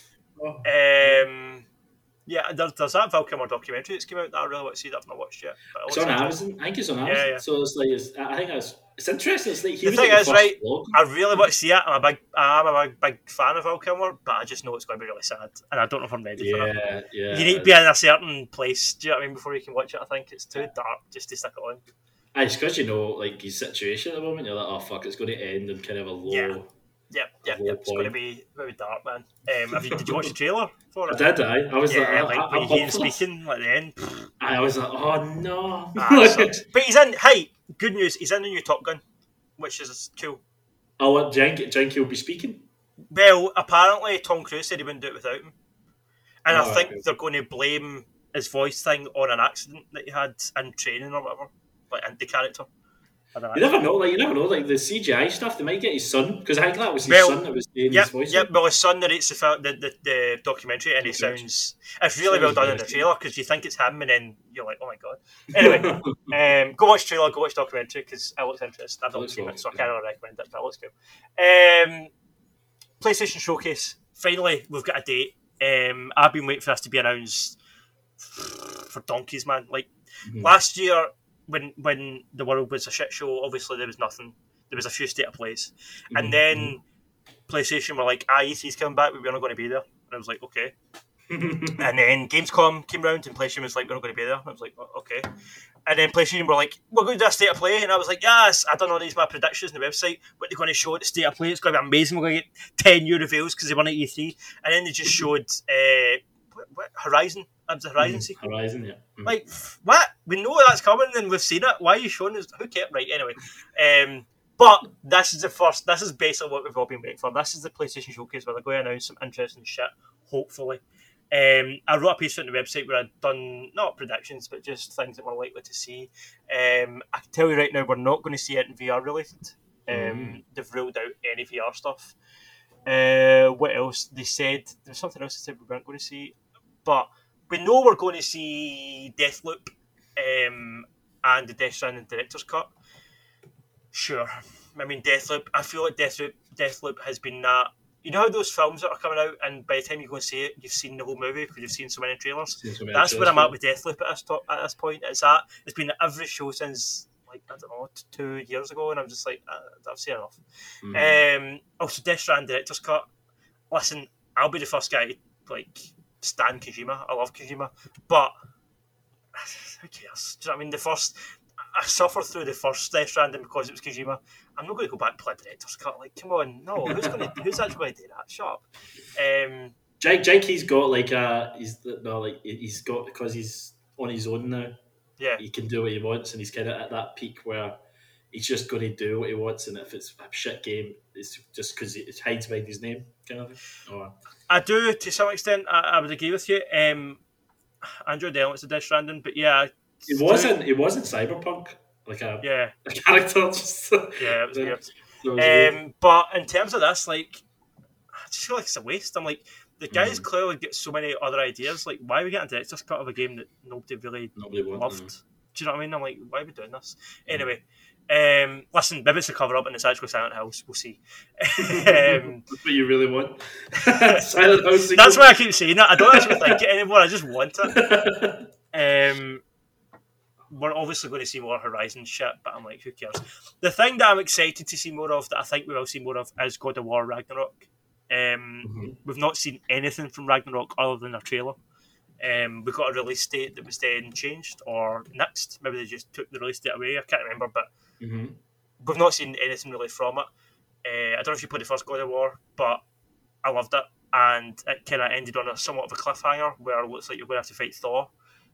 Yeah, there's that Val Kilmer documentary that's came out that I really want to see that I've not watched yet. It's on Amazon. I think it's on Amazon. Yeah. So it's like, I think it's interesting. It's like, the thing is, right, I really want to see it. I'm a big fan of Val Kilmer, but I just know it's going to be really sad, and I don't know if I'm ready for it. Yeah. You need to be in a certain place, do you know what I mean, before you can watch it. I think it's too dark just to stick it on. It's because you know, like, his situation at the moment, you're like, oh fuck, it's going to end in kind of a low. Yep. It's going to be very dark, man. Did you watch the trailer for it? I did. I was like when you hear him speaking at the end. I was like, oh no. But he's in. Hey, good news. He's in the new Top Gun, which is cool. Oh, what? Janky will be speaking. Well, apparently Tom Cruise said he wouldn't do it without him, and I think they're going to blame his voice thing on an accident that he had in training or whatever, like in the character. You never know. Like the CGI stuff, they might get his son, because I think that was his son that was doing his voice. Yeah, well, his son narrates the documentary, and he sounds. It's really well done in the trailer because you think it's him, and then you're like, oh my god. Anyway, go watch trailer, go watch documentary because it looks interesting. I've not seen it, so I can't really recommend it, but it looks cool. PlayStation Showcase. Finally, we've got a date. I've been waiting for this to be announced for donkeys, man. Like last year. When the world was a shit show, obviously there was nothing. There was a few state of plays. And then PlayStation were like, E3's coming back, but we're not going to be there. And I was like, okay. And then Gamescom came round and PlayStation was like, we're not going to be there. And I was like, okay. And then PlayStation were like, we're going to do a state of play. And I was like, yes, I don't know, these are my predictions on the website, but they're going to show at the state of play. It's going to be amazing. We're going to get 10 new reveals because they won at E3. And then they just showed Horizon. That was the Horizon sequel. Horizon, yeah. Like, what? We know that's coming and we've seen it. Why are you showing us? Who cares? Right, anyway. But this is basically what we've all been waiting for. This is the PlayStation Showcase where they're going to announce some interesting shit, hopefully. I wrote a piece on the website where I'd done, not predictions, but just things that we're likely to see. I can tell you right now, we're not going to see it in VR related. They've ruled out any VR stuff. What else? They said, there's something else they said we weren't going to see. But we know we're going to see Deathloop and the Death Stranding director's cut. Sure, I mean Deathloop. I feel like Deathloop has been that. You know how those films that are coming out, and by the time you go and see it, you've seen the whole movie because you've seen so many trailers. That's where I'm at with Deathloop at this point. It's been at every show since, like, I don't know, 2 years ago, and I'm just like, I've seen enough. Also, Death Stranding director's cut. Listen, I'll be the first guy to, like, stan Kojima. I love Kojima, but who cares? Do you know what I mean? I suffered through the first Death Stranding because it was Kojima. I'm not going to go back and play director's cut. Like, come on, no. Who's actually going to do that? Shut up. He's got he's got, because he's on his own now. Yeah, he can do what he wants, and he's kind of at that peak where he's just going to do what he wants, and if it's a shit game, it's just because it hides behind his name, kind of thing. I do, to some extent. I would agree with you. I enjoyed the elements of Death Stranding, but yeah. It wasn't Cyberpunk, like a character. It was weird. But in terms of this, like, I just feel like it's a waste. I'm like, the guys clearly get so many other ideas. Like, why are we getting a director's cut of a game that nobody loved? Do you know what I mean? I'm like, why are we doing this? Anyway, listen, maybe it's a cover up and it's actually Silent Hills. We'll see. That's what you really want. Silent Hills. That's why I keep saying that. I don't actually think it anymore. I just want it. We're obviously going to see more Horizon shit, but I'm like, who cares? The thing that I'm excited to see more of, that I think we will see more of, is God of War Ragnarok. We've not seen anything from Ragnarok other than a trailer. We got a release date that was then changed or nixed. Maybe they just took the release date away. I can't remember, but we've not seen anything really from it. I don't know if you played the first God of War, but I loved it, and it kind of ended on a somewhat of a cliffhanger where it looks like you're going to have to fight Thor.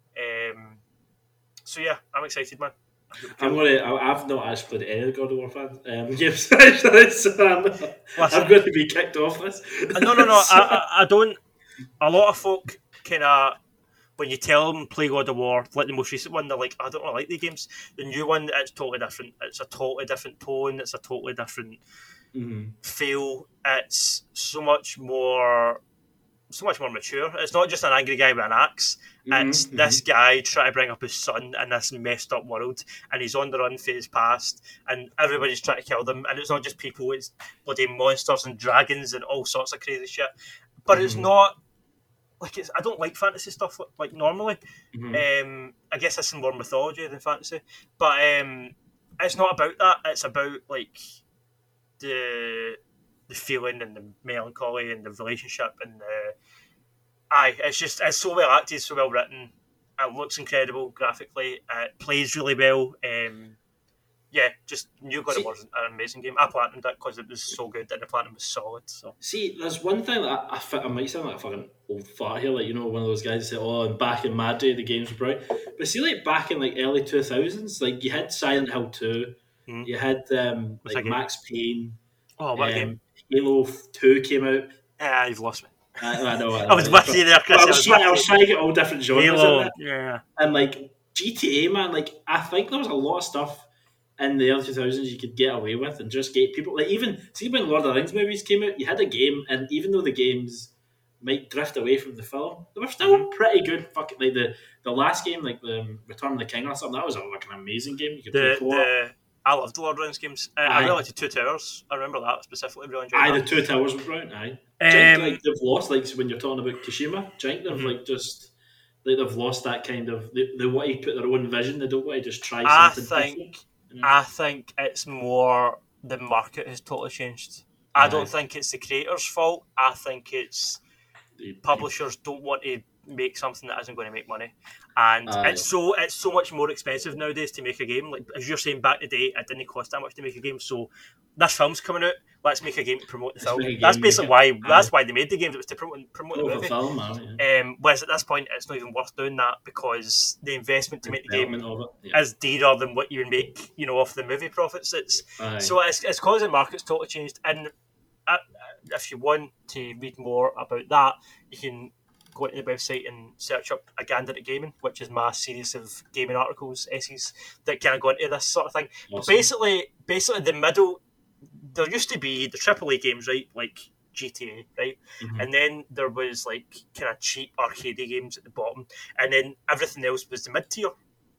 So yeah, I'm excited, man. I've not actually played any of the God of War games. I'm going to be kicked off this. No. I don't. A lot of folk kind of, when you tell them play God of War, like the most recent one, they're like, I don't really like the games. The new one, it's totally different. It's a totally different tone. It's a totally different feel. It's so much more mature. It's not just an angry guy with an axe. It's this guy trying to bring up his son in this messed up world, and he's on the run for his past, and everybody's trying to kill them, and it's not just people, it's bloody monsters and dragons and all sorts of crazy shit. But it's not like I don't like fantasy stuff like normally. I guess it's more mythology than fantasy, but it's not about that. It's about like the feeling and the melancholy and the relationship and it's so well acted, so well written. It looks incredible graphically. It plays really well. Just New God of War is an amazing game. I platinumed it because it was so good and the platinum was solid. So see, there's one thing that I might sound like a fucking old fart here, like, you know, one of those guys that say, "Oh, and back in my day the games were bright." But see, like back in like early 2000s, like you had Silent Hill 2, you had like Max Payne. Oh, what game? Halo 2 came out. You've lost me. I know. I was with you there, Chris. I was trying to get all different genres Halo, in there. And like GTA, man, like I think there was a lot of stuff in the early 2000s you could get away with and just get people, like, even see when Lord of the Rings movies came out, you had a game, and even though the games might drift away from the film, they were still pretty good. Fucking like the last game, like the Return of the King or something, that was like an amazing game. You could play co-op. I loved the Lord of the Rings games. I really liked the Two Towers. I remember that specifically. Really enjoyed that. The Two Towers were brilliant. Like they've lost, like when you're talking about Kojima, they've like just like they've lost that kind of they want to put their own vision. They don't want to just try something different. I think it's more the market has totally changed. I don't think it's the creators' fault. I think it's publishers don't want to make something that isn't going to make money, and it's so much more expensive nowadays to make a game. Like as you're saying, back in the day, it didn't cost that much to make a game. So this film's coming out. Let's make a game to promote the film. That's basically why. That's why they made the game. It was to promote the movie. Film, whereas at this point, it's not even worth doing that because the investment to make the game is dearer than what you would make, off the movie profits. So it's causing markets totally changed. And if you want to read more about that, you can go to the website and search up A Gander at Gaming, which is my series of gaming articles, essays that kind of go into this sort of thing. Awesome. Basically, the middle. There used to be the AAA games, right, like GTA, right, and then there was like kind of cheap arcade games at the bottom, and then everything else was the mid tier.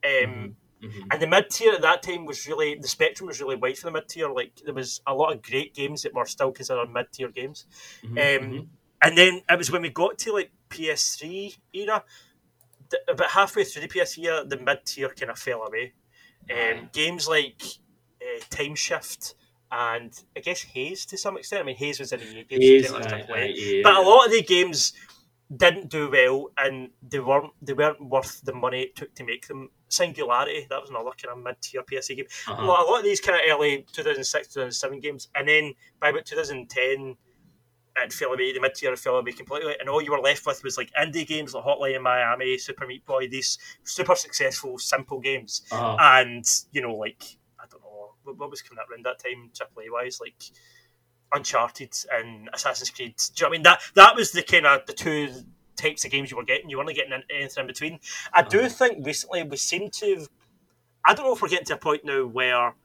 And the mid-tier at that time was really, the spectrum was really wide for the mid-tier. Like, there was a lot of great games that were still considered mid-tier games. And then it was when we got to, like, PS3 era, about halfway through the PS3 era, the mid-tier kind of fell away. Games like Time Shift and, I guess, Haze to some extent. I mean, Haze was in the EA games. But a lot of the games didn't do well, and they weren't worth the money it took to make them. Singularity, that was another kind of mid-tier PSA game. A lot of these kind of early 2006, 2007 games, and then by about 2010, it fell away. The mid-tier fell away completely, and all you were left with was like indie games like Hotline Miami, Super Meat Boy, these super successful, simple games, and like, I don't know what was coming out around that time, AAA wise, like Uncharted and Assassin's Creed. Do you know what I mean? That was the kind of the two types of games you were getting. You weren't getting anything in between. I do think recently we seem to have, I don't know if we're getting to a point now where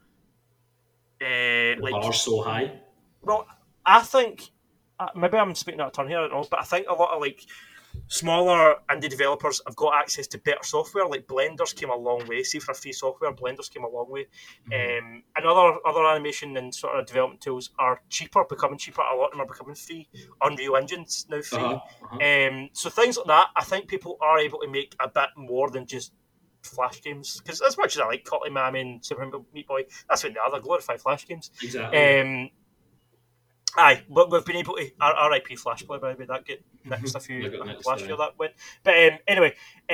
the bar's so high. Well, I think maybe I'm speaking out of turn here, I don't know, but I think a lot of like smaller indie developers have got access to better software. Like Blender's came a long way. See, for free software, Blender's came a long way. And other animation and sort of development tools are becoming cheaper. A lot of them are becoming free. Unreal Engine's now free. So things like that, I think people are able to make a bit more than just Flash games. Because as much as I like Hotline Miami and Super Meat Boy, that's what they are. They're glorified Flash games. Exactly. Aye, but we've been able to RIP Flashplay, by the way, that get next a few last year that went. But anyway,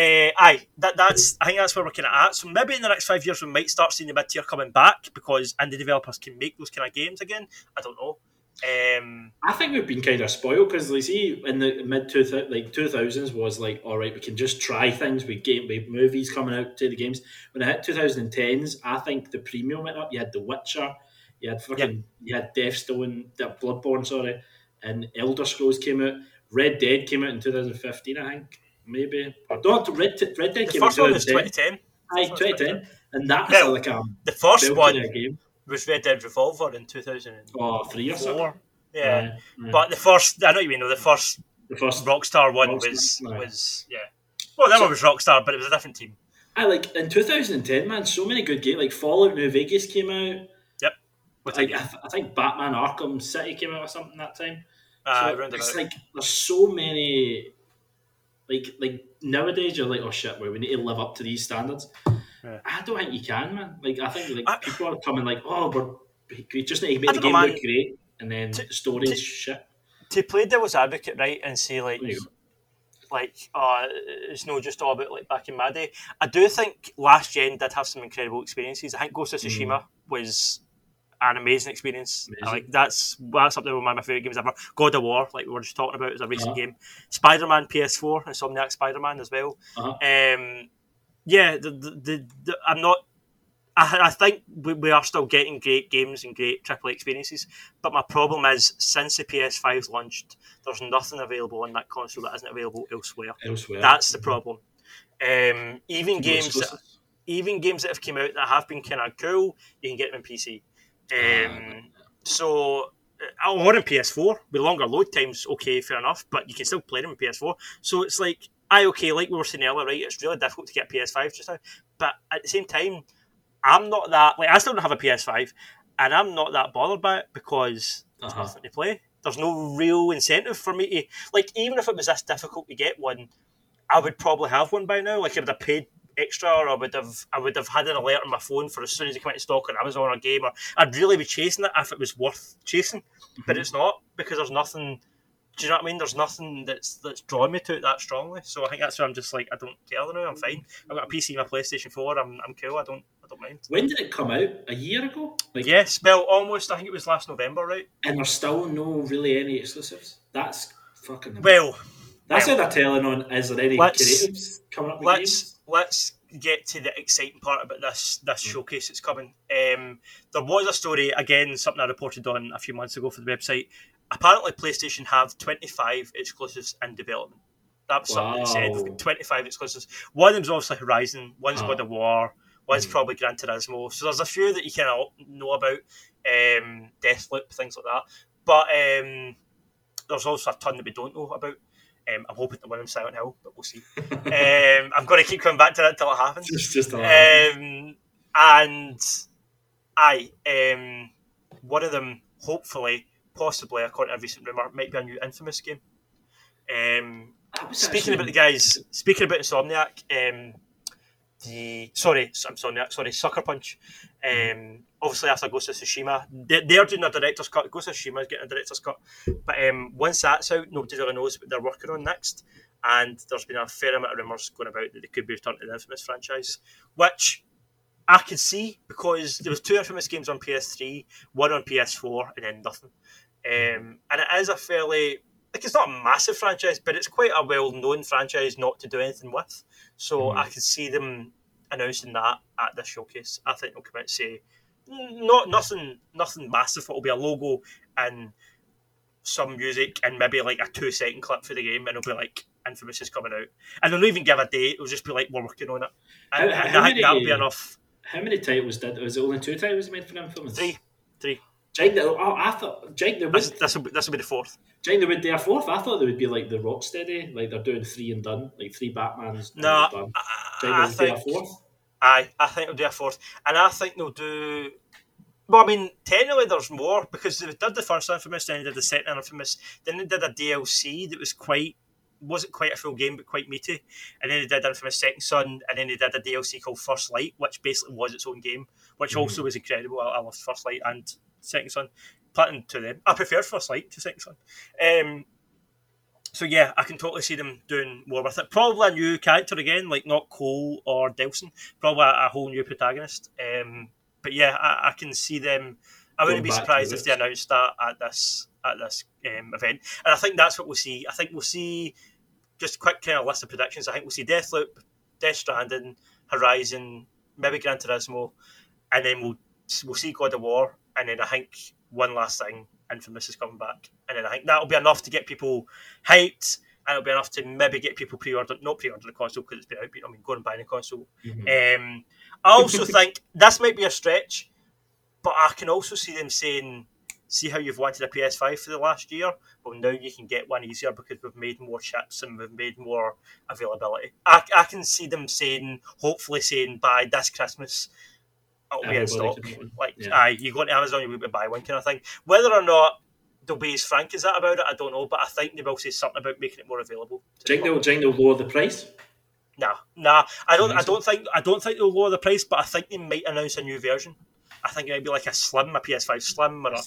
that's I think that's where we're kind of at. So maybe in the next 5 years we might start seeing the mid tier coming back because indie developers can make those kind of games again. I don't know. I think we've been kind of spoiled because you see in the mid 2000s was like, all right, we can just try things with movies coming out to the games. When it hit 2010s, I think the premium went up. You had The Witcher. You had Deathstone, Bloodborne, sorry, and Elder Scrolls came out. Red Dead came out in 2015, I think, maybe. No, Red Dead came out in 2010. The first one was 2010. Aye, 2010. And that was like a the first one game. Was Red Dead Revolver in 2003 or something. Yeah. But the first, I know you mean, the first Rockstar one was well, that one was Rockstar, but it was a different team. In 2010, man, so many good games. Like Fallout New Vegas came out. I think Batman Arkham City came out or something that time. It's like there's so many. Like nowadays, you're like, oh shit, we need to live up to these standards. Yeah. I don't think you can, man. Like I think people are coming like, oh, we just need to make the game look great, and then the story's shit. To play devil's advocate, right, and say it's not just all about like back in my day. I do think last gen did have some incredible experiences. I think Ghost of Tsushima was an amazing experience. Like that's up there with one of my favourite games ever. God of War, like we were just talking about, is a recent game. Spider-Man PS4, Insomniac Spider-Man as well. I'm not. I think we are still getting great games and great AAA experiences, but my problem is since the PS5's launched, there's nothing available on that console that isn't available elsewhere. That's the problem. Even games that have come out that have been kind of cool, you can get them on PC. So or in PS4 with longer load times, okay, fair enough, but you can still play them in PS4. So it's like, like we were saying earlier, right? It's really difficult to get PS5 just now, but at the same time, I'm not that I still don't have a PS5, and I'm not that bothered by it because there's nothing to play. There's no real incentive for me to even if it was this difficult to get one, I would probably have one by now. Like I would have paid extra, or I would have had an alert on my phone for as soon as it came into stock on Amazon or Game, or I'd really be chasing it if it was worth chasing. But it's not, because there's nothing. Do you know what I mean? There's nothing that's drawing me to it that strongly. So I think that's why I'm just like, I don't care now. I'm fine. I've got a PC, my PlayStation 4. I'm cool. I don't mind. When did it come out? A year ago? Yes, well, almost. I think it was last November, right? And there's still no really any exclusives. That's fucking amazing. Well, that's how they're telling on. Is there any creatives coming up with games? Let's get to the exciting part about this showcase that's coming. There was a story, again, something I reported on a few months ago for the website. Apparently, PlayStation have 25 exclusives in development. That was something they said. They've got 25 exclusives. One of them's obviously Horizon, one's God of War, one's probably Gran Turismo. So there's a few that you kind of know about, Deathloop, things like that. But there's also a ton that we don't know about. I'm hoping to win him Silent Hill, but we'll see. I'm going to keep coming back to that till it happens. Just and one of them, hopefully, possibly, according to a recent rumour, might be a new Infamous game. Speaking about Insomniac, Sucker Punch. Obviously, after Ghost of Tsushima, they're doing a director's cut. Ghost of Tsushima is getting a director's cut. But once that's out, nobody really knows what they're working on next. And there's been a fair amount of rumours going about that they could be returning to the Infamous franchise, which I could see because there was 2 Infamous games on PS3, 1 on PS4, and then nothing. And it is a fairly... it's not a massive franchise, but it's quite a well-known franchise not to do anything with. So I could see them announcing that at this showcase. I think they'll come out and say, nothing massive. It'll be a logo and some music and maybe like a 2-second clip for the game, and it'll be like, Infamous is coming out. And they'll not even give a date. It'll just be like, we're working on it. And I think that'll be enough. How many titles was it only 2 titles made for Infamous? 3. I thought this will be the 4th. They would do a 4th. I thought they would be like the Rocksteady, like they're doing 3 and done, like 3 Batmans. No, done. I think a 4th. I think they'll do a 4th, and I think they'll do. Well, I mean, technically there's more because they did the first Infamous, then they did the second Infamous, then they did a DLC that wasn't quite a full game but quite meaty, and then they did Infamous Second Son, and then they did a DLC called First Light, which basically was its own game, which also was incredible. I loved First Light and Second Son. Platinum to them. I prefer First Light to Second Son. So yeah, I can totally see them doing more with it. Probably a new character again, like not Cole or Delson. Probably a whole new protagonist. But yeah, I can see them. I wouldn't be surprised if they announced that at this event. And I think that's what we'll see. I think we'll see just a quick kind of list of predictions. I think we'll see Deathloop, Death Stranding, Horizon, maybe Gran Turismo, and then we'll see God of War, and then I think one last thing, Infamous is coming back, and then I think that'll be enough to get people hyped, and it'll be enough to maybe get people not pre-order the console because it's been out. I mean, go and buy the console. I also think this might be a stretch, but I can also see them saying, "See how you've wanted a PS5 for the last year? Well, now you can get one easier because we've made more chips and we've made more availability." I can see them hopefully saying by this Christmas, it'll be in stock. You go to Amazon, you will buy one kind of thing. Whether or not they'll be as frank as that about it, I don't know. But I think they will say something about making it more available. Do you think they'll lower the price? Nah. I don't think they'll lower the price, but I think they might announce a new version. I think it might be like a PS5 Slim or a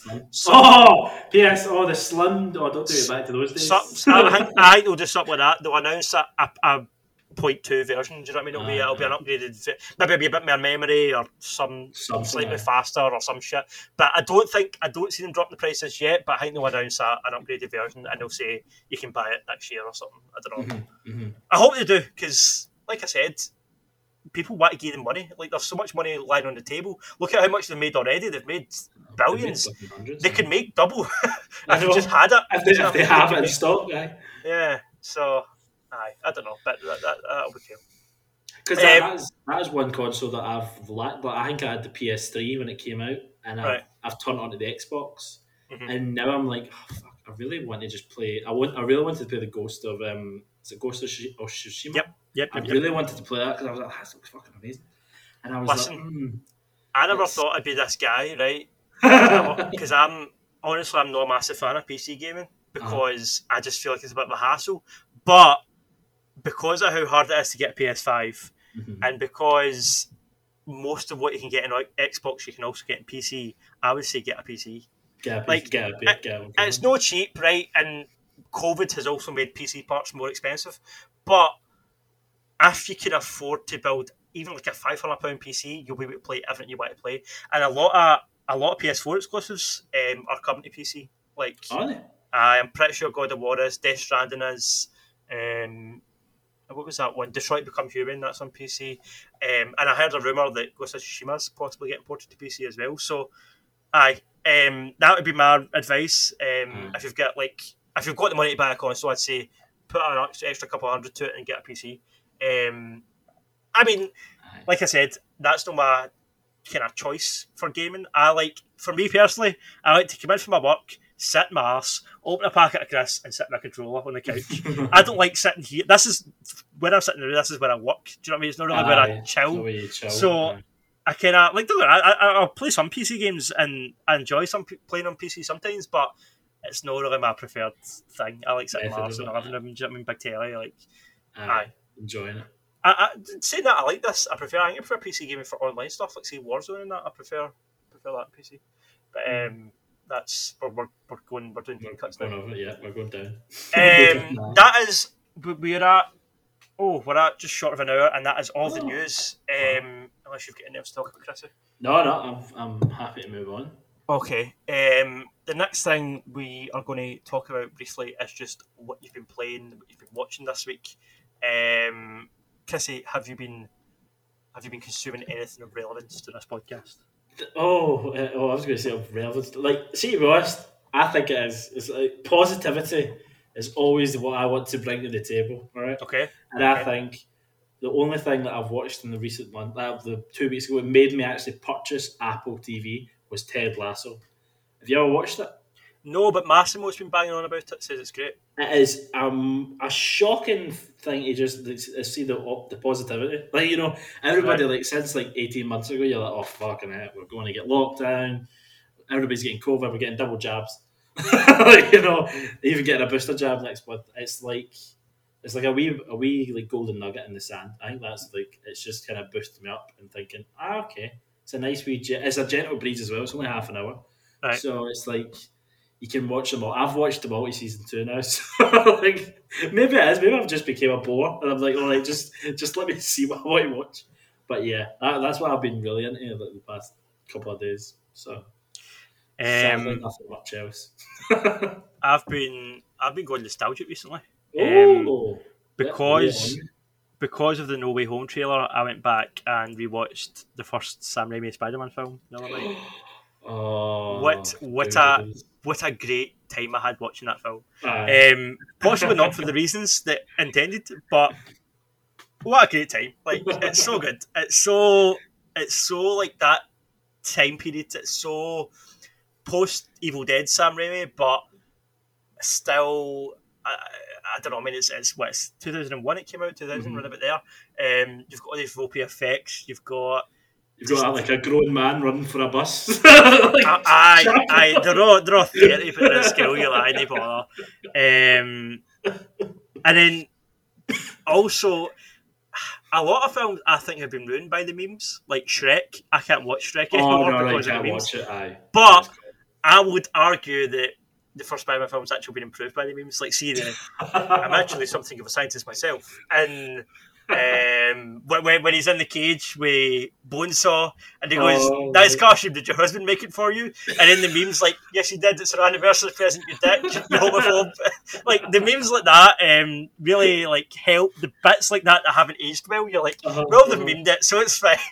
the Slim. Oh, don't do it back to those days. I think they'll do something like that. They'll announce a 0.2 version. Do you know what I mean? It'll be an upgraded, maybe a bit more memory or something slightly faster or some shit. But I don't see them dropping the prices yet. But I think they'll announce an upgraded version and they'll say you can buy it next year or something. I don't know. I hope they do because, like I said, people want to give them money. Like there's so much money lying on the table. Look at how much they've made already. They've made billions. They could make double if they just had it. If they have it in stock, yeah. So. I don't know, but that'll be cool. Because that is one console that I've lacked. But I think I had the PS3 when it came out, and I've turned onto the Xbox, and now I'm like, oh, fuck, I really want to just play. I really wanted to play the Ghost of is it Ghost of Tsushima? Yep. I really wanted to play that because I was like, that looks fucking amazing. And I was I never thought I'd be this guy, right? Because I'm not a massive fan of PC gaming because I just feel like it's a bit of a hassle, but because of how hard it is to get a PS5 and because most of what you can get in Xbox you can also get in PC, I would say get a PC. It's no cheap, right? And COVID has also made PC parts more expensive. But if you can afford to build even like a £500 PC, you'll be able to play everything you want to play. And a lot of PS4 exclusives are coming to PC. Like, are they? I'm pretty sure God of War is, Death Stranding is. What was that one? Detroit Become Human, that's on PC. And I heard a rumour that Ghost of Tsushima is possibly getting ported to PC as well. So, that would be my advice. If you've got the money to buy a console, I'd say put an extra couple hundred to it and get a PC. I mean, like I said, that's not my kind of choice for gaming. For me personally, I like to come in from my work, sit in my arse, open a packet of crisps, and sit in my controller on the couch. I don't like sitting here. This is when I'm sitting there. This is where I work. Do you know what I mean? It's not really where I chill. So I kind of like. I'll play some PC games and I enjoy playing on PC sometimes, but it's not really my preferred thing. I like sitting in my arse in the living room. Do you know what I mean? Big telly, like. Enjoying it. Saying that, I like this. I prefer PC gaming for online stuff, like say Warzone and that. I prefer that on PC. But that's we're doing deep cuts now. We're going down. That is we're at just short of an hour, and that is all the news. Unless you've got anything else to talk about, Chrissy. No, I'm happy to move on. Okay. The next thing we are going to talk about briefly is just what you've been playing, what you've been watching this week. Chrissy, have you been consuming anything of relevance to this podcast? I was going to say of relevance. Like, see, to be honest, I think it is. It's like positivity is always what I want to bring to the table. All right. Okay. And I think the only thing that I've watched in the recent month, the 2 weeks ago, it made me actually purchase Apple TV was Ted Lasso. Have you ever watched it? No, but Massimo's been banging on about it. Says it's great. It is a shocking thing to just see the positivity. Like, you know, everybody like since like 18 months ago, you're like, oh fucking it, we're going to get locked down. Everybody's getting COVID. We're getting double jabs. Like, you know, even getting a booster jab next month. It's like a wee like golden nugget in the sand. I think that's like it's just kind of boosted me up and thinking, okay, it's a nice wee. It's a gentle breeze as well. It's only half an hour, right. So it's like. You can watch them all. I've watched them all season 2 now, so like maybe it is. Maybe I've just became a bore, and I'm like, all right, just let me see what I want to watch. But yeah, that's what I've been really into like, the past couple of days. So sadly, nothing much else. I've been going nostalgic recently. Because of the No Way Home trailer, I went back and rewatched the first Sam Raimi Spider-Man film the other night. What a great time I had watching that film. Possibly not for the reasons that intended, but what a great time. Like, it's so good. It's so like that time period. It's so post Evil Dead Sam Raimi, but still I don't know. I mean, it's 2001 it came out, 2000 right about there. You've got all these ropey effects. You've got like a grown man running for a bus. They're all 30, but they're still you're like, they bother. And then also a lot of films I think have been ruined by the memes, like Shrek. I can't watch Shrek anymore because of the memes. But I would argue that the first Spider-Man film's actually been improved by the memes. Like, see, I'm actually something of a scientist myself, and. When he's in the cage with Bonesaw and he goes, "Nice costume, did your husband make it for you?" And in the memes, like, "Yes, he did, it's our anniversary present, you dick, you homophobe." Like, the memes like that really like help. The bits like that haven't aged well, you're like, well, they've memed it, so it's fine.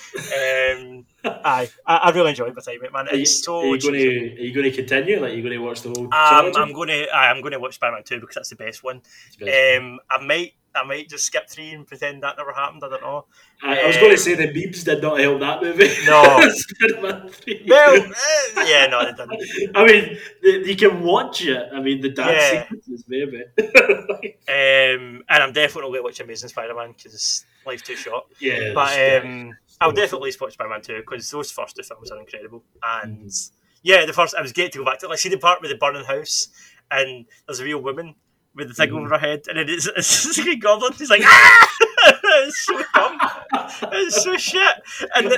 I really enjoyed my time, man. It's are you going to continue? Like, are you going to watch the whole I'm going to watch Spider-Man 2 because that's the best one. I might just skip 3 and pretend that never happened. I don't know. I was going to say the memes did not help that movie. No. Spider-Man 3. Well, yeah, no, they didn't. I mean, you can watch it. I mean, the dance sequences, maybe. And I'm definitely going to watch Amazing Spider-Man because life's too short. Yeah. But I'll definitely watch Spider-Man 2 because those first 2 films are incredible. And yeah, the first, I was great to go back to. Like, see the part with the burning house and there's a real woman with the thing over her head, and then it's a Green Goblin. He's like, ah! It's so dumb. It's so shit. And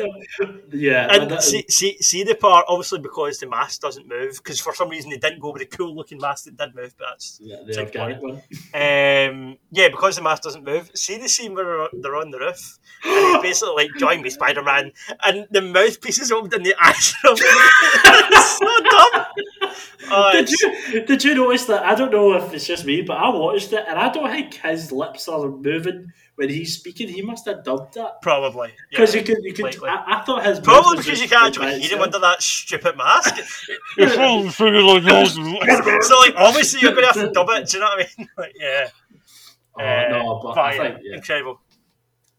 see the part, obviously, because the mask doesn't move, because for some reason they didn't go with the cool looking mask that did move, but that's the organic one. Because the mask doesn't move. See the scene where they're on the roof, and he's basically like, "Join me, Spider-Man," and the mouthpiece is opened and the eyes are open. It's so dumb. Did you notice that? I don't know if it's just me, but I watched it and I don't think his lips are moving when he's speaking. He must have dubbed that. Probably. Because you could I thought his probably because you can't actually hear him under that stupid mask. So like obviously you're gonna have to dub it, do you know what I mean? Like, yeah. I think incredible.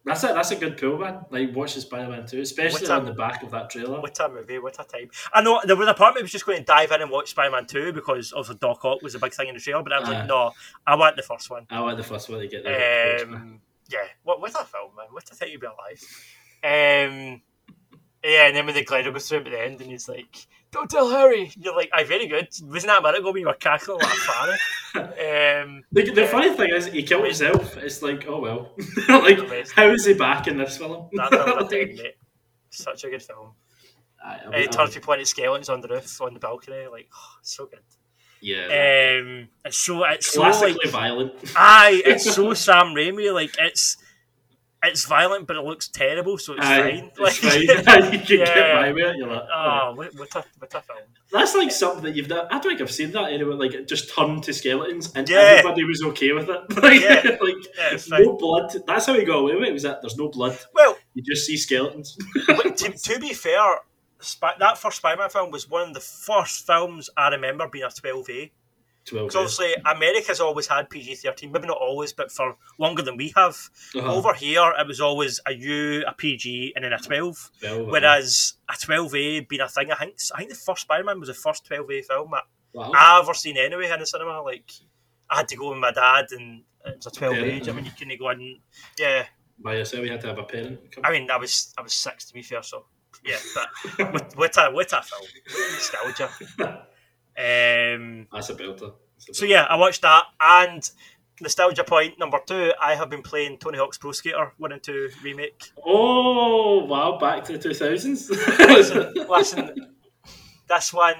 That's a good pull, man. Like watching Spider-Man 2, especially on the back of that trailer. What a movie, what a time. I know there was a part of me was just going to dive in and watch Spider-Man 2 because obviously Doc Ock was a big thing in the trailer, but I was like, no, I want the first one. I want the first one to get there. Yeah, what a film, man. What a time to be alive. Yeah, and then when the glider goes through at the end and he's like, don't tell Harry. You're like, very good. Wasn't that a minute ago when you were cackling like a fan? The funny thing is, he killed himself. It's like, oh well. Like, amazing. How is he back in this film? That film, mate. Such a good film. It turns people into skeletons on the roof, on the balcony. Like, so good. Yeah. It's classically so like, violent. It's so Sam Raimi. Like, it's violent, but it looks terrible, so it's fine. It's fine. You can get by with it. You're like, what a film. That's like something that you've done. I don't think I've seen that anywhere. Like, just turned to skeletons, and everybody was okay with it. Like, no blood. That's how he got away with it. Was that there's no blood? Well, you just see skeletons. to be fair, that first Spider-Man film was one of the first films I remember being a 12A. Because obviously America's always had PG-13, maybe not always, but for longer than we have. Over here, it was always a U, a PG, and then a 12. Whereas a 12A being a thing, I think the first Spider-Man was the first 12A film I've ever seen anyway in the cinema. Like, I had to go with my dad, and it was a 12 age. I mean, you couldn't go in. Yeah. By yourself, you had to have a parent. I mean, I was 6 to be fair, so yeah. But what a film! Nostalgia. That's a belter. So yeah, I watched that, and nostalgia point number 2, I have been playing Tony Hawk's Pro Skater 1 and 2 remake. Oh wow, back to the 2000s. listen, this one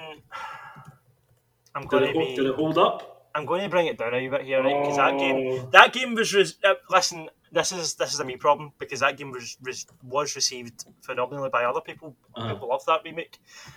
did it hold up? I'm going to bring it down a wee bit here, right? Because that game was listen. This is a me problem, because that game was received phenomenally by other people. People love that remake.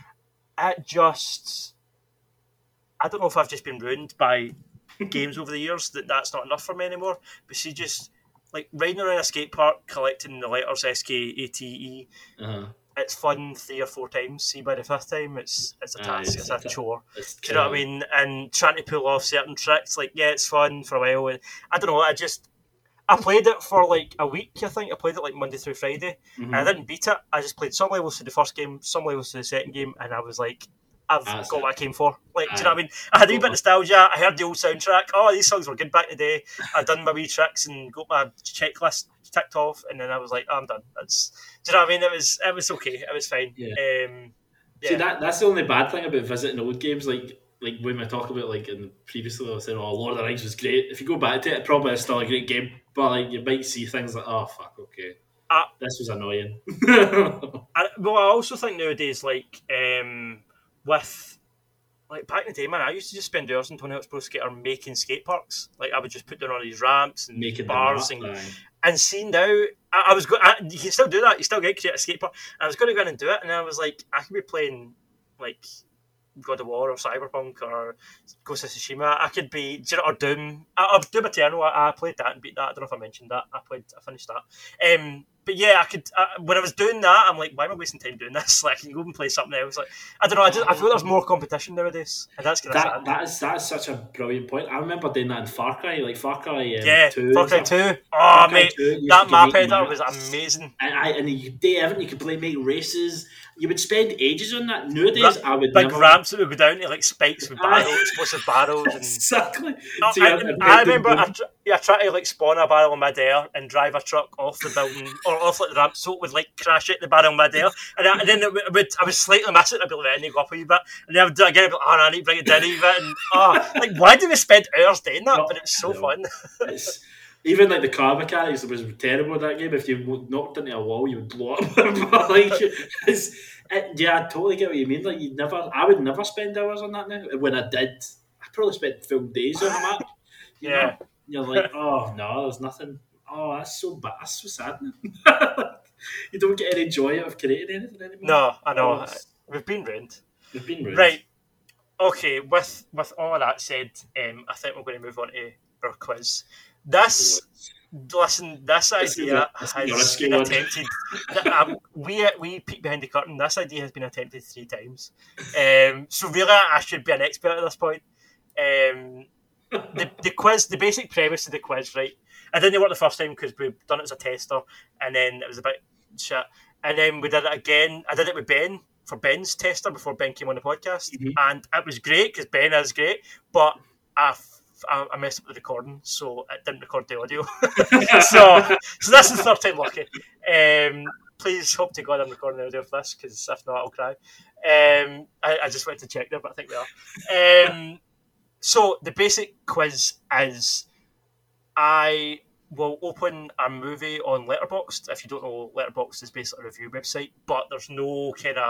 I don't know if I've just been ruined by games over the years that's not enough for me anymore. But see, just like riding around a skate park, collecting the letters SKATE. It's fun 3 or 4 times. See, by the 5th time, it's a task. It's a chore. Do you know what I mean? And trying to pull off certain tricks, like it's fun for a while. And I don't know. I played it for like a week. I think I played it like Monday through Friday, and I didn't beat it. I just played some levels to the first game, some levels to the second game, and I was like, I've got what I came for. Like, do you know what I mean? I had a wee bit of nostalgia. I heard the old soundtrack. Oh, these songs were good back in the day. I'd done my wee tricks and got my checklist ticked off, and then I was like, I'm done. Do you know what I mean? It was okay. It was fine. Yeah. See, that's the only bad thing about visiting old games. Like when we talk about like previously, I was saying, Lord of the Rings was great. If you go back to it, it probably is still a great game. But like you might see things like, oh fuck, okay, this was annoying. I also think nowadays, like with like back in the day, man, I used to just spend hours in Tony Hawk's Pro Skater making skate parks. Like I would just put down all these ramps and making bars and see now. You can still do that. You still get create a skate park. And I was going to go in and do it, and I was like, I could be playing like God of War or Cyberpunk or Ghost of Tsushima. I could be, or Doom. Doom Eternal. I played that and beat that. I don't know if I mentioned that. I finished that. But yeah, I could. When I was doing that, I'm like, why am I wasting time doing this? Like, I can go and play something else. Like, I don't know. I feel there's more competition nowadays, and that's kind of sad. That is such a brilliant point. I remember doing that in Far Cry, like Far Cry 2. Far Cry 2. Oh, mate, that map editor was amazing. And you could do everything. You could make races. You would spend ages on that. Nowadays, I would big ramps that would go down to like spikes with explosive barrels. And exactly. I remember I tried to like spawn a barrel in midair and drive a truck off the building or off like the ramp, so it would like crash it the barrel in midair, and then I would slightly miss it. I'd be like, I need to go up a wee bit, and then I would do it again. I'd be like, I need to bring it down a wee bit, and like why did we spend hours doing that? But it's so fun. Even like the car mechanics was terrible in that game. If you knocked into a wall, you would blow up. But like, I totally get what you mean. Like I would never spend hours on that now. When I did, I probably spent full days on a map. You know? You're like, oh no, there's nothing. Oh, that's so bad. That's so sad. You don't get any joy out of creating anything anymore. No, I know. We've been ruined. Right. Okay. With all of that said, I think we're going to move on to our quiz. This idea has been attempted. We peek behind the curtain. This idea has been attempted 3 times. So really, I should be an expert at this point. the quiz, the basic premise of the quiz, right? I didn't work the first time because we've done it as a tester, and then it was a bit shit. And then we did it again. I did it with Ben for Ben's tester before Ben came on the podcast, and it was great because Ben is great, but I messed up the recording, so it didn't record the audio. so that's the third time lucky. Please hope to God I'm recording the audio for this, because if not, I'll cry. I just went to check there, but I think we are. So the basic quiz is I will open a movie on Letterboxd. If you don't know, Letterboxd is basically a review website, but there's no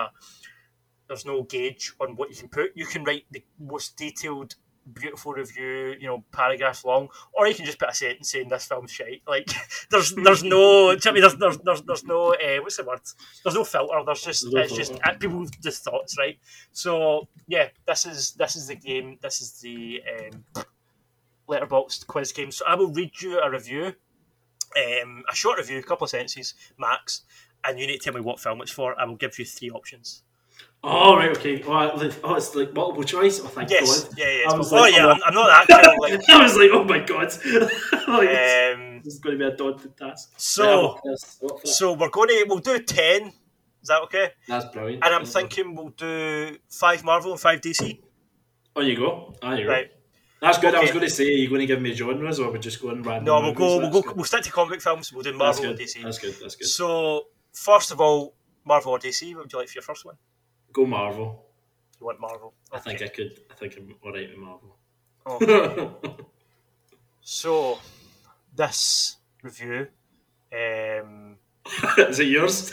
gauge on what you can put. You can write the most detailed, beautiful review, paragraphs long, or you can just put a sentence saying this film's shite. Like there's no, there's no what's the word? There's no filter. It's just people's just thoughts, right? So yeah, this is the game. This is the Letterboxd quiz game. So I will read you a review, a short review, a couple of sentences max, and you need to tell me what film it's for. I will give you 3 options. Oh, right, okay. It's like multiple choice? Oh, thank yes. God. Yeah. I'm not that cool. Like, I was like, oh my God. This is going to be a daunting task. So we'll do 10. Is that okay? That's brilliant. And I'm thinking we'll do 5 Marvel and 5 DC. Oh, you go. Right. That's good. Okay. I was going to say, are you going to give me genres, or we're just going random? No, we'll stick to comic films. We'll do Marvel and DC. That's good. So, first of all, Marvel or DC, what would you like for your first one? Go Marvel. You want Marvel? Okay. I think I could. I think I'm alright with Marvel. Okay. So, this review... Is it yours?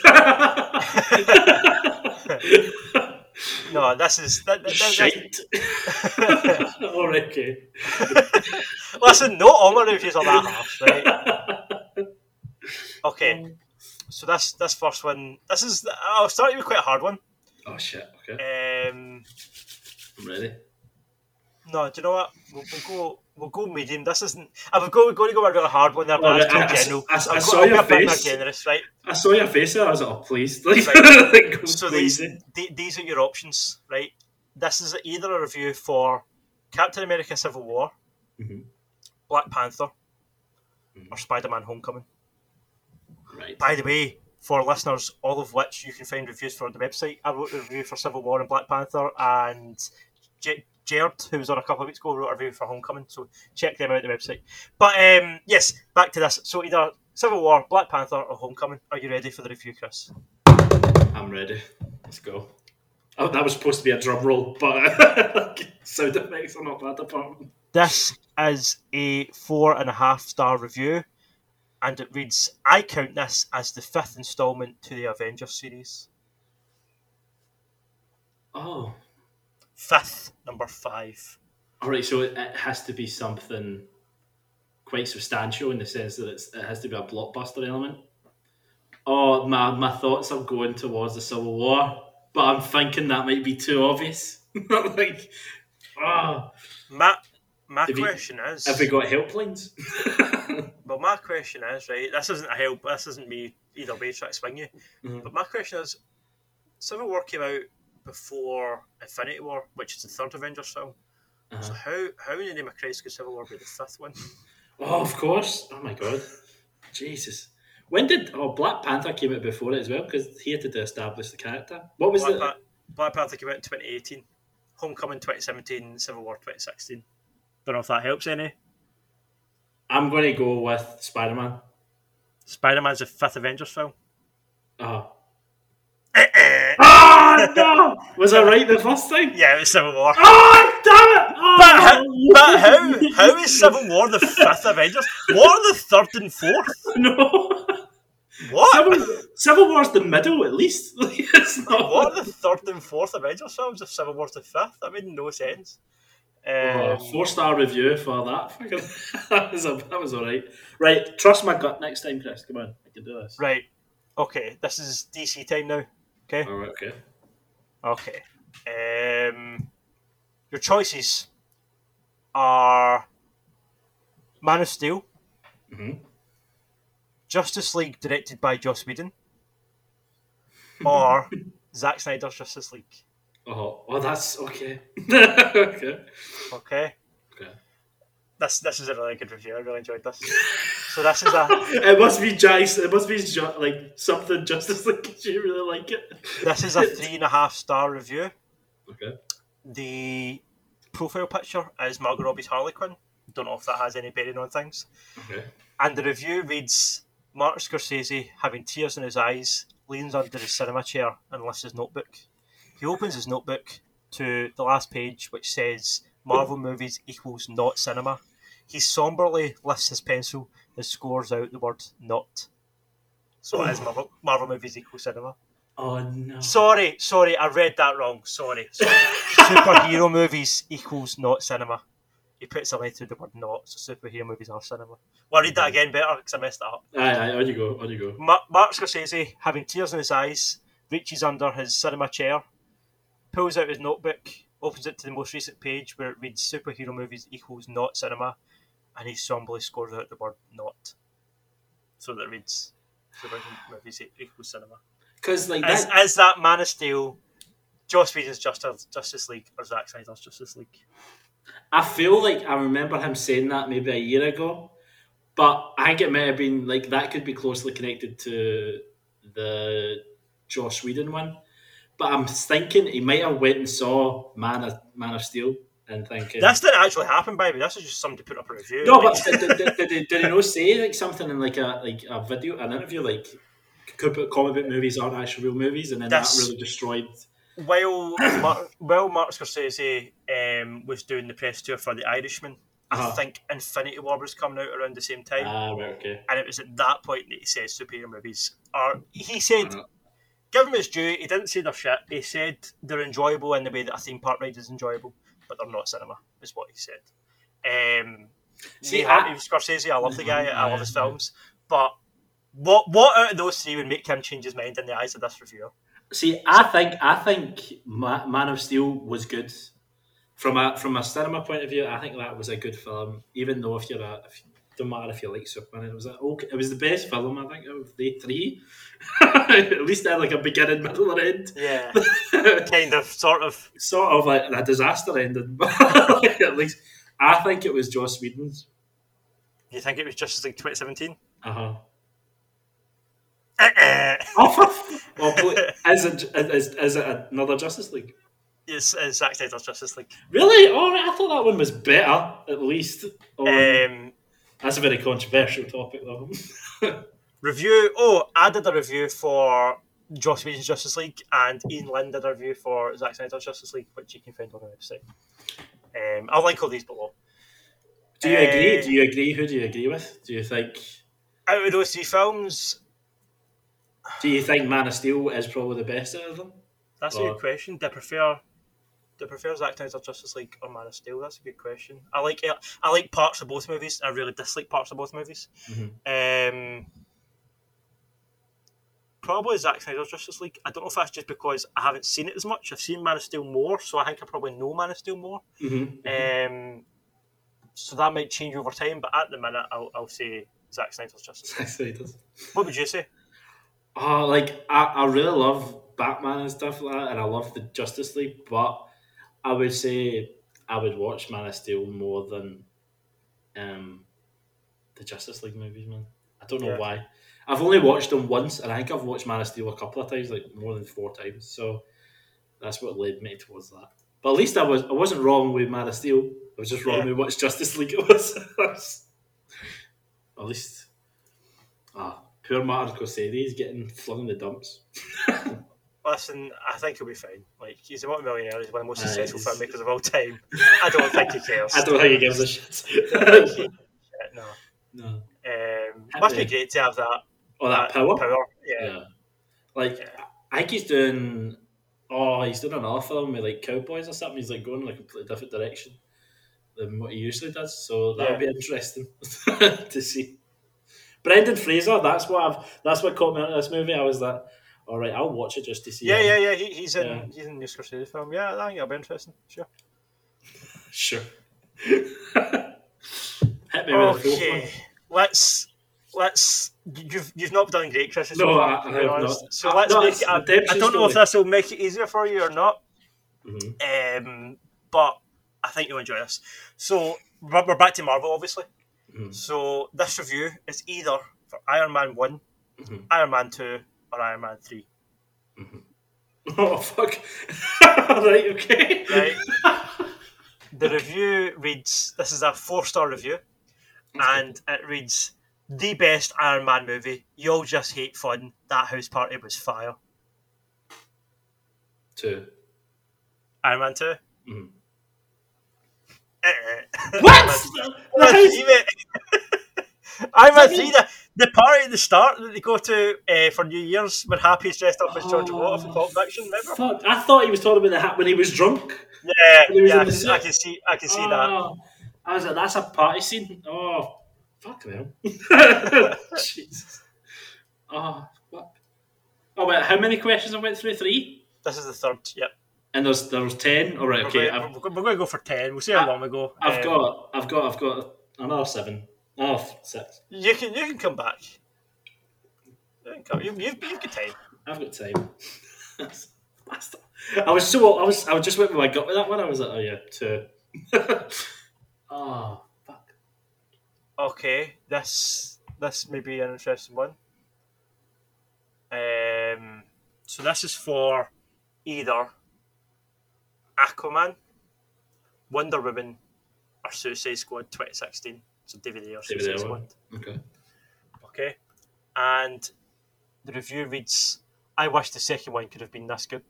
No, this is... Shite. Alright, okay. Listen, not all my reviews are that harsh, right? Okay, so this first one... I'll start you with quite a hard one. Oh, shit, okay. I'm ready. No, do you know what? We'll go medium. This isn't... We're going to go a really hard one there, but it's too general. I saw your face. Generous, right? I saw your face there. I was like, oh, please. Right. So these are your options, right? This is either a review for Captain America Civil War, Black Panther, or Spider-Man Homecoming. Right. By the way, for listeners, all of which you can find reviews for on the website, I wrote a review for Civil War and Black Panther, and Jared, who was on a couple of weeks ago, wrote a review for Homecoming, so check them out on the website. But yes, back to this. So either Civil War, Black Panther, or Homecoming. Are you ready for the review, Chris? I'm ready. Let's go. Oh, that was supposed to be a drum roll, but sound effects are not bad apart. This is a 4.5-star review, and it reads, I count this as the 5th instalment to the Avengers series. Oh. 5th, number 5. Alright, so it has to be something quite substantial in the sense that it has to be a blockbuster element. Oh, my thoughts are going towards the Civil War, but I'm thinking that might be too obvious. Like, My question is... Have we got helplines? Well, my question is, right, this isn't a help, this isn't me either way trying to swing you, but my question is, Civil War came out before Infinity War, which is the 3rd Avengers film. So how in the name of Christ could Civil War be the 5th one? Oh, of course. Oh my God. Jesus. When did Black Panther came out before it as well? Because he had to establish the character. What was Black Panther came out in 2018, Homecoming 2017, Civil War 2016. Don't know if that helps any. I'm going to go with Spider-Man. Spider-Man's the 5th Avengers film. Oh. Oh, no! Was I right the first time? Yeah, it was Civil War. Oh, damn it! Oh, but how is Civil War the 5th Avengers? What are the 3rd and 4th? No. What? Civil War's the middle, at least. It's not. What are the 3rd and 4th Avengers films if Civil War's the 5th? That made no sense. 4-star review for that. That was alright. Right, trust my gut next time, Chris. Come on, I can do this. Right. Okay, this is DC time now. Okay. Alright, okay. Okay. Your choices are Man of Steel, Justice League directed by Joss Whedon, or Zack Snyder's Justice League. Oh, that's okay. Okay. Okay. This is a really good review. I really enjoyed this. So this is It must be Jace. It must be like something Justice League. You really like it. This is a 3.5-star review. Okay. The profile picture is Margot Robbie's Harley Quinn. Don't know if that has any bearing on things. Okay. And the review reads: Martin Scorsese, having tears in his eyes, leans under his cinema chair and lifts his notebook. He opens his notebook to the last page, which says Marvel movies equals not cinema. He somberly lifts his pencil and scores out the word not. So it is Marvel movies equal cinema. Oh no. Sorry, I read that wrong. Sorry. Superhero movies equals not cinema. He puts a letter to the word not, so superhero movies are cinema. Well, I'll read that again better because I messed that up. Aye, on you go. Mark Scorsese, having tears in his eyes, reaches under his cinema chair, pulls out his notebook, opens it to the most recent page where it reads superhero movies equals not cinema, and he somberly scores out the word not. So that reads superhero movies equals cinema. Because like is that Man of Steel, Joss Whedon's Justice League, or Zack Snyder's Justice League? I feel like I remember him saying that maybe a year ago, but I think it might have been like that could be closely connected to the Joss Whedon one. But I'm thinking he might have went and saw Man of Steel and thinking this didn't actually happen, baby. This is just somebody put up a review. No, but did he not say like something in like a video, an interview, like comic book movies aren't actually real movies, and then that really destroyed. While Martin Scorsese was doing the press tour for The Irishman, I think Infinity War was coming out around the same time. Right, okay. And it was at that point that he said superhero movies are. He said, give him his due, he didn't say they're shit. He said they're enjoyable in the way that a theme park ride is enjoyable, but they're not cinema, is what he said. Scorsese, I love the guy, I love his films, but what out of those three would make him change his mind in the eyes of this reviewer? See, I think Man of Steel was good from a cinema point of view. I think that was a good film, even though if don't matter if you like Superman. It was it was the best film I think of the three. At least they had like a beginning, middle, and end. Yeah, kind of, sort of like a disaster ending. But at least I think it was Joss Whedon's. You think it was Justice League 2017? Is it another Justice League? It's Zack Snyder's Justice League. Really? Oh, I thought that one was better, at least. That's a very controversial topic, though. I did a review for Joss Whedon's Justice League, and Ian Lynn did a review for Zack Snyder's Justice League, which you can find on the website. I'll link all these below. Do you agree? Do you agree? Who do you agree with? Do you think... Out of those three films... Do you think Man of Steel is probably the best out of them? That's a good question. Do I prefer Zack Snyder's Justice League or Man of Steel? That's a good question. I like parts of both movies. I really dislike parts of both movies. Mm-hmm. Probably Zack Snyder's Justice League. I don't know if that's just because I haven't seen it as much. I've seen Man of Steel more, so I think I probably know Man of Steel more. Mm-hmm. So that might change over time, but at the minute, I'll say Zack Snyder's Justice League. What would you say? I really love Batman and stuff like that, and I love the Justice League, but I would say I would watch Man of Steel more than the Justice League movies, man. I don't know why. I've only watched them once, and I think I've watched Man of Steel a couple of times, like more than 4 times, so that's what led me towards that. But at least I wasn't wrong with Man of Steel. I was just wrong with which Justice League it was. At least... poor Martin Scorsese, he's getting flung in the dumps. Listen, I think he'll be fine. Like, he's a multi-millionaire, he's one of the most successful filmmakers of all time. I don't think he cares. I don't think he gives a shit. No. Must be great to have that. Oh, that power? Yeah. I think he's doing another film with like cowboys or something. He's like going in a completely different direction than what he usually does. So that would be interesting to see. Brendan Fraser, that's what caught me out of this movie. I was like, all right, I'll watch it just to see. Yeah. He's in the Scorsese film. Yeah, I think it'll be interesting. Sure. Hit me with a fourth one. Let's. You've not done great, Chris. No, I have not. So let's make it. I don't know if this will make it easier for you or not. Mm-hmm. But I think you'll enjoy this. So we're back to Marvel, obviously. Mm-hmm. So this review is either for Iron Man 1, Iron Man 2, or Iron Man 3. Oh, fuck. Right, okay. Right. The review reads, this is a 4-star review, and it reads, the best Iron Man movie. You'll just hate fun. That house party was fire. 2. Iron Man 2? Mm-hmm. What? Iron Man 3, the party at the start that they go to for New Year's when Happy's dressed up as George Water from Pulp Fiction, remember? Fuck, I thought he was talking about the hat when he was drunk. Yeah, I can see that. I was like, that's a party scene. Oh, fuck them. Jesus. Oh, fuck. Oh, wait, how many questions I went through? 3? This is the third, yep. And there was 10? All right, okay. We're going to go for 10. We'll see how long we go. I've got another 7. Oh, 6. You can come back. You've got time. I've got time. I was just went with my gut with that one. I was like, oh yeah, 2. Oh, fuck. Okay, this may be an interesting one. So this is for either Aquaman, Wonder Woman, or Suicide Squad 2016. So DVD or Suicide Squad. Okay. And the review reads, I wish the second one could have been this good.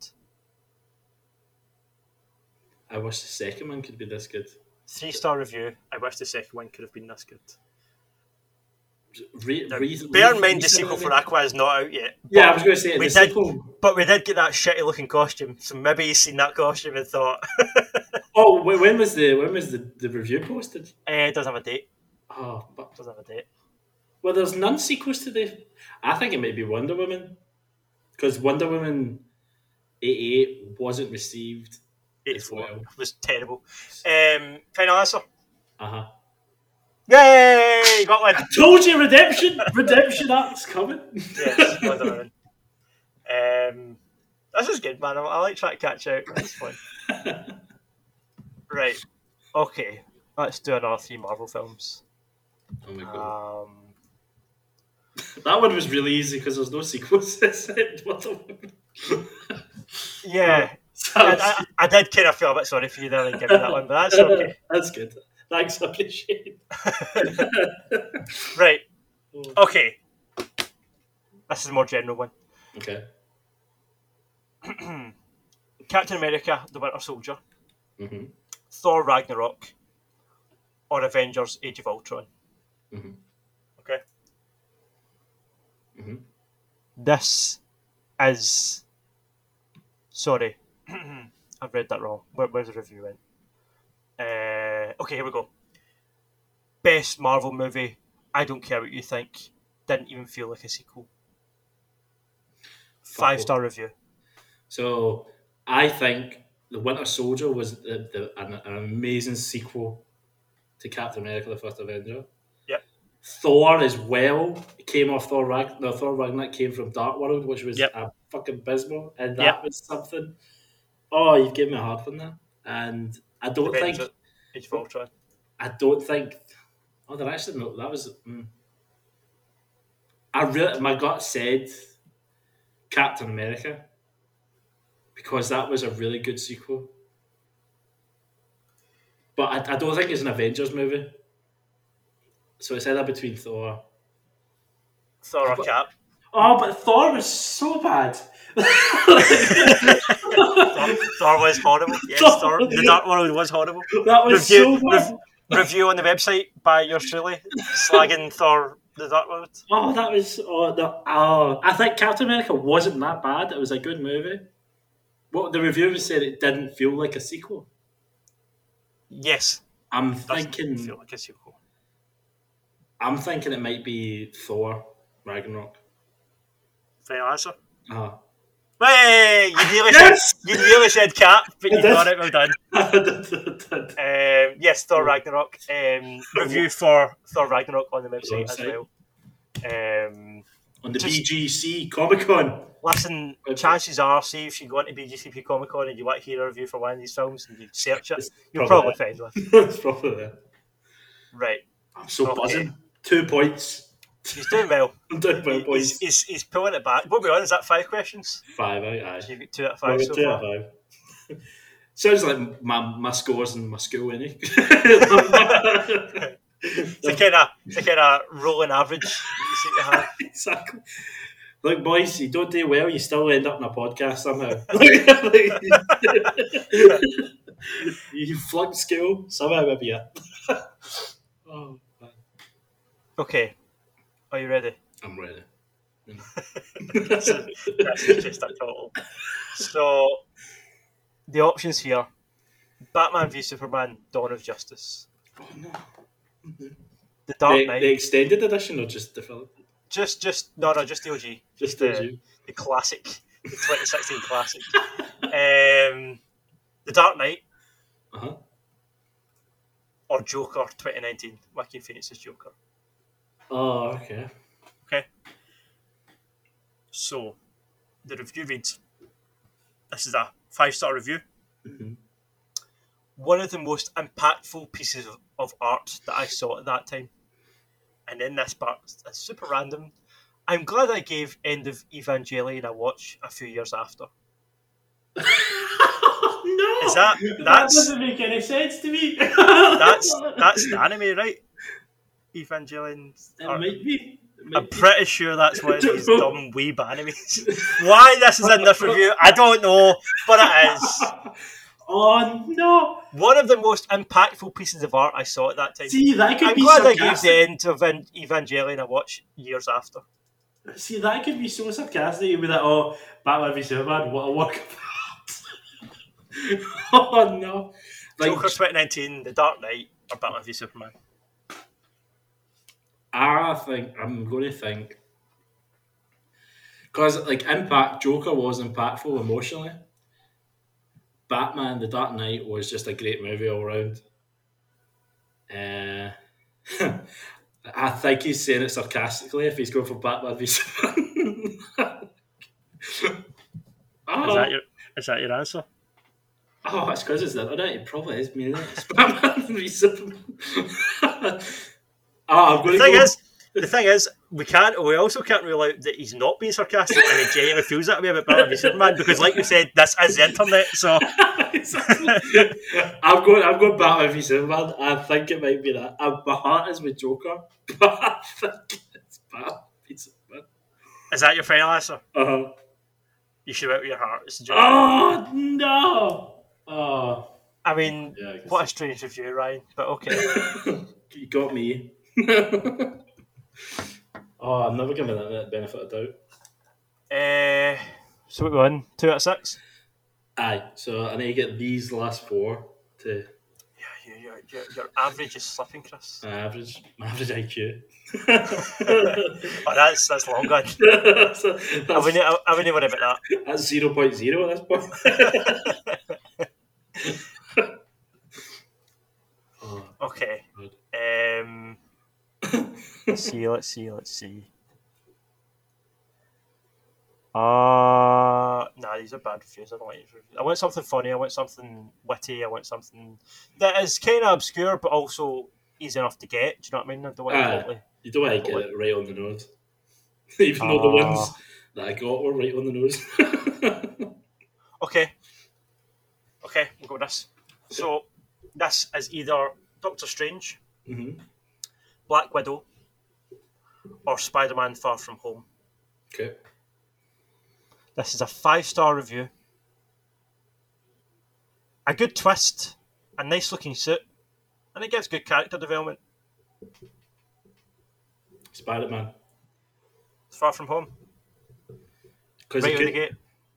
I wish the second one could be this good. 3-star review, I wish the second one could have been this good. Bear in mind the sequel for Aquaman is not out yet. Yeah, I was going to say sequel. But we did get that shitty looking costume, so maybe you've seen that costume and thought. Oh, when was the review posted? It doesn't have a date. Oh, but doesn't have a date. Well, there's none sequels to the. I think it might be Wonder Woman, because Wonder Woman 88 wasn't received. 84 was terrible. Final answer. Yay! You got one. I told you, redemption arc's coming. Yes, Wonder Woman. This is good, man. I like trying to catch out. That's fun. Right. Okay. Let's do another 3 Marvel films. Oh my god. That one was really easy because there's no sequels. Yeah. I did kind of feel a bit sorry for you there and giving that one, but that's okay. That's good. Thanks, I appreciate it. Right. Okay. This is a more general one. Okay. Captain America, The Winter Soldier, mm-hmm. Thor Ragnarok, or Avengers Age of Ultron. Mm-hmm. Okay. Mm-hmm. This is... Sorry. I've read that wrong. Where's the review went? Okay, here we go. Best Marvel movie. I don't care what you think. Didn't even feel like a sequel. 5-star review. So, I think The Winter Soldier was an amazing sequel to Captain America: The First Avenger. Yep. Thor as well came off Thor Ragnarok. Thor Ragnarok came from Dark World, which was a fucking abysmal, and that was something. Oh, you've given me a hard one there, and I don't think Age of Ultron. I don't think. Oh, they're actually no. That was. My gut said Captain America because that was a really good sequel. But I don't think it's an Avengers movie. So it's either between Thor or Cap. Oh, but Thor was so bad. Thor was horrible. Yes, Thor. The Dark World was horrible. That was so bad. Review on the website by yours truly, slagging Thor: The Dark World. Oh, that was... I think Captain America wasn't that bad. It was a good movie. What the reviewers said, it didn't feel like a sequel. Yes. I'm thinking... Feel like a sequel. I'm thinking it might be Thor Ragnarok. Final answer? Hey! You nearly said Cap, but you got it. Well done. Yes, Thor Ragnarok. Review for Thor Ragnarok on the website as well. On the BGC Comic Con. Listen, chances are, see if you go into BGCP Comic Con and you want to hear a review for one of these films and you search it, you'll probably find one. It's probably there. Right. I'm so Okay. buzzing. 2 points. He's doing well. I'm doing well, boys. He's pulling it back. What are we on? Is that 5 questions? 5 out, aye. So you get 2 out of 5 Well, so 2 far. out of 5. Sounds like my scores in my school, innit? It's a kind of rolling average you seem to have. Exactly. Look, boys, you don't do well, you still end up in a podcast somehow. You flunked school, somehow maybe. Yeah. Oh, man. Okay. Are you ready? I'm ready. That's just a total. So, the options here: Batman v Superman: Dawn of Justice, Oh, no. The Dark Knight. The extended edition or just the film? Just just the OG. Just the classic, the 2016 classic. The Dark Knight Uh-huh. or Joker 2019. Joaquin Phoenix's Joker. Oh, okay. Okay. So, the review reads: this is a 5-star review. Mm-hmm. One of the most impactful pieces of art that I saw at that time. And in this part, it's super random. I'm glad I gave End of Evangelion a watch a few years after. No! Is that doesn't make any sense to me. that's the anime, right? Evangelion. It might be. I'm pretty sure that's one of these dumb weeb animes. Why this is in this review, I don't know, but it is. Oh no! One of the most impactful pieces of art I saw at that time. See, that could I'm be glad sarcastic. I gave the End of Evangelion a watch years after. See, that could be so sarcastic. You'd be like, oh, Batman v Superman, what a work of art. Oh no. Like, Joker 2019, The Dark Knight, or Batman v Superman? I'm going to think. Because, like, Joker was impactful emotionally. Batman, The Dark Knight was just a great movie all round. I think he's saying it sarcastically if he's going for Batman v Superman. Is that your answer? Oh, it's because it's the internet. It probably is me. It's Batman v Superman. The thing is, we also can't rule out that he's not being sarcastic and he genuinely feels that way about Batman v Superman because, like you said, this is the internet. So I'm going Batman v Superman. I think it might be that. My heart is with Joker, but I think it's Batman v Superman. Is that your final answer? Uh-huh. You should out with your heart. It's a joke. Oh no! Oh. I mean, Yeah, what a strange review, Ryan. But okay. You got me. Oh, I'm never giving that the benefit of doubt. So what we won? 2 out of 6? Aye, so I need to get these last 4 to... Yeah, your average is slipping, Chris. My average IQ. Oh, that's long gone. I wouldn't worry about that. That's 0.0 at this point. Oh, okay. God. Let's see. These are bad reviews. I don't like these reviews. I want something funny. I want something witty. I want something that is kind of obscure, but also easy enough to get. Do you know what I mean? I don't want to totally... You don't want to get it right on the nose. Even though the ones that I got were right on the nose. Okay, we'll go with this. So, this is either Doctor Strange, Black Widow, or Spider-Man Far From Home. Okay. This is a 5-star review. A good twist, a nice looking suit, and it gives good character development. Spider-Man. Far From Home. Right out the gate.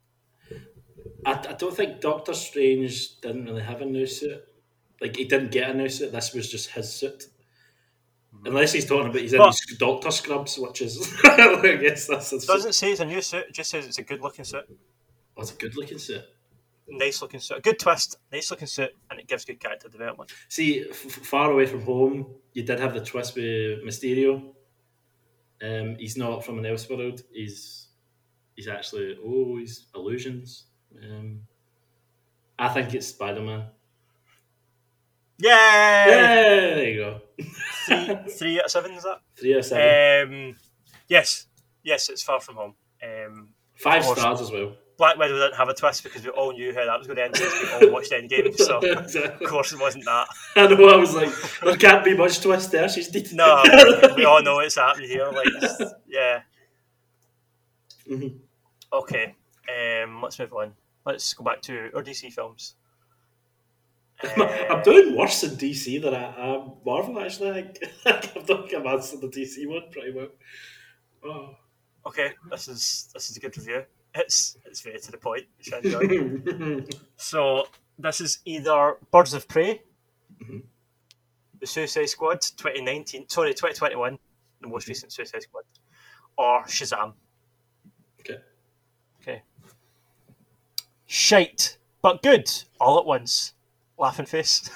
I don't think Doctor Strange didn't really have a new suit. Like, he didn't get a new suit. This was just his suit. Unless he's talking about he's in his doctor scrubs, which is... I guess that's... It doesn't say it's a new suit. It just says it's a good-looking suit. Oh, it's a good-looking suit. Nice-looking suit. A good twist, nice-looking suit, and it gives good character development. See, Far Away From Home, you did have the twist with Mysterio. He's not from an Elseworld. He's actually... he's illusions. I think it's Spider-Man. Yay! Yeah, there you go. 3 out of 7, is that? 3 out of 7. Yes, it's Far From Home. 5 course. stars as well. Black Widow didn't have a twist because we all knew how that was going to end since we all watched Endgame, so Exactly. of course it wasn't that. I know, I was like, there can't be much twist there. She's dead. No, we all know it's happening here. Like, yeah. Mhm. Okay, let's move on. Let's go back to our DC films. I'm doing worse in DC than I am Marvel, actually. I think I've answered the DC one pretty well. Oh. Okay, this is a good review. It's very to the point, which I enjoy. So this is either Birds of Prey, The Suicide Squad 2021, the most recent Suicide Squad, or Shazam. Okay. Shite, but good, all at once. Laughing face.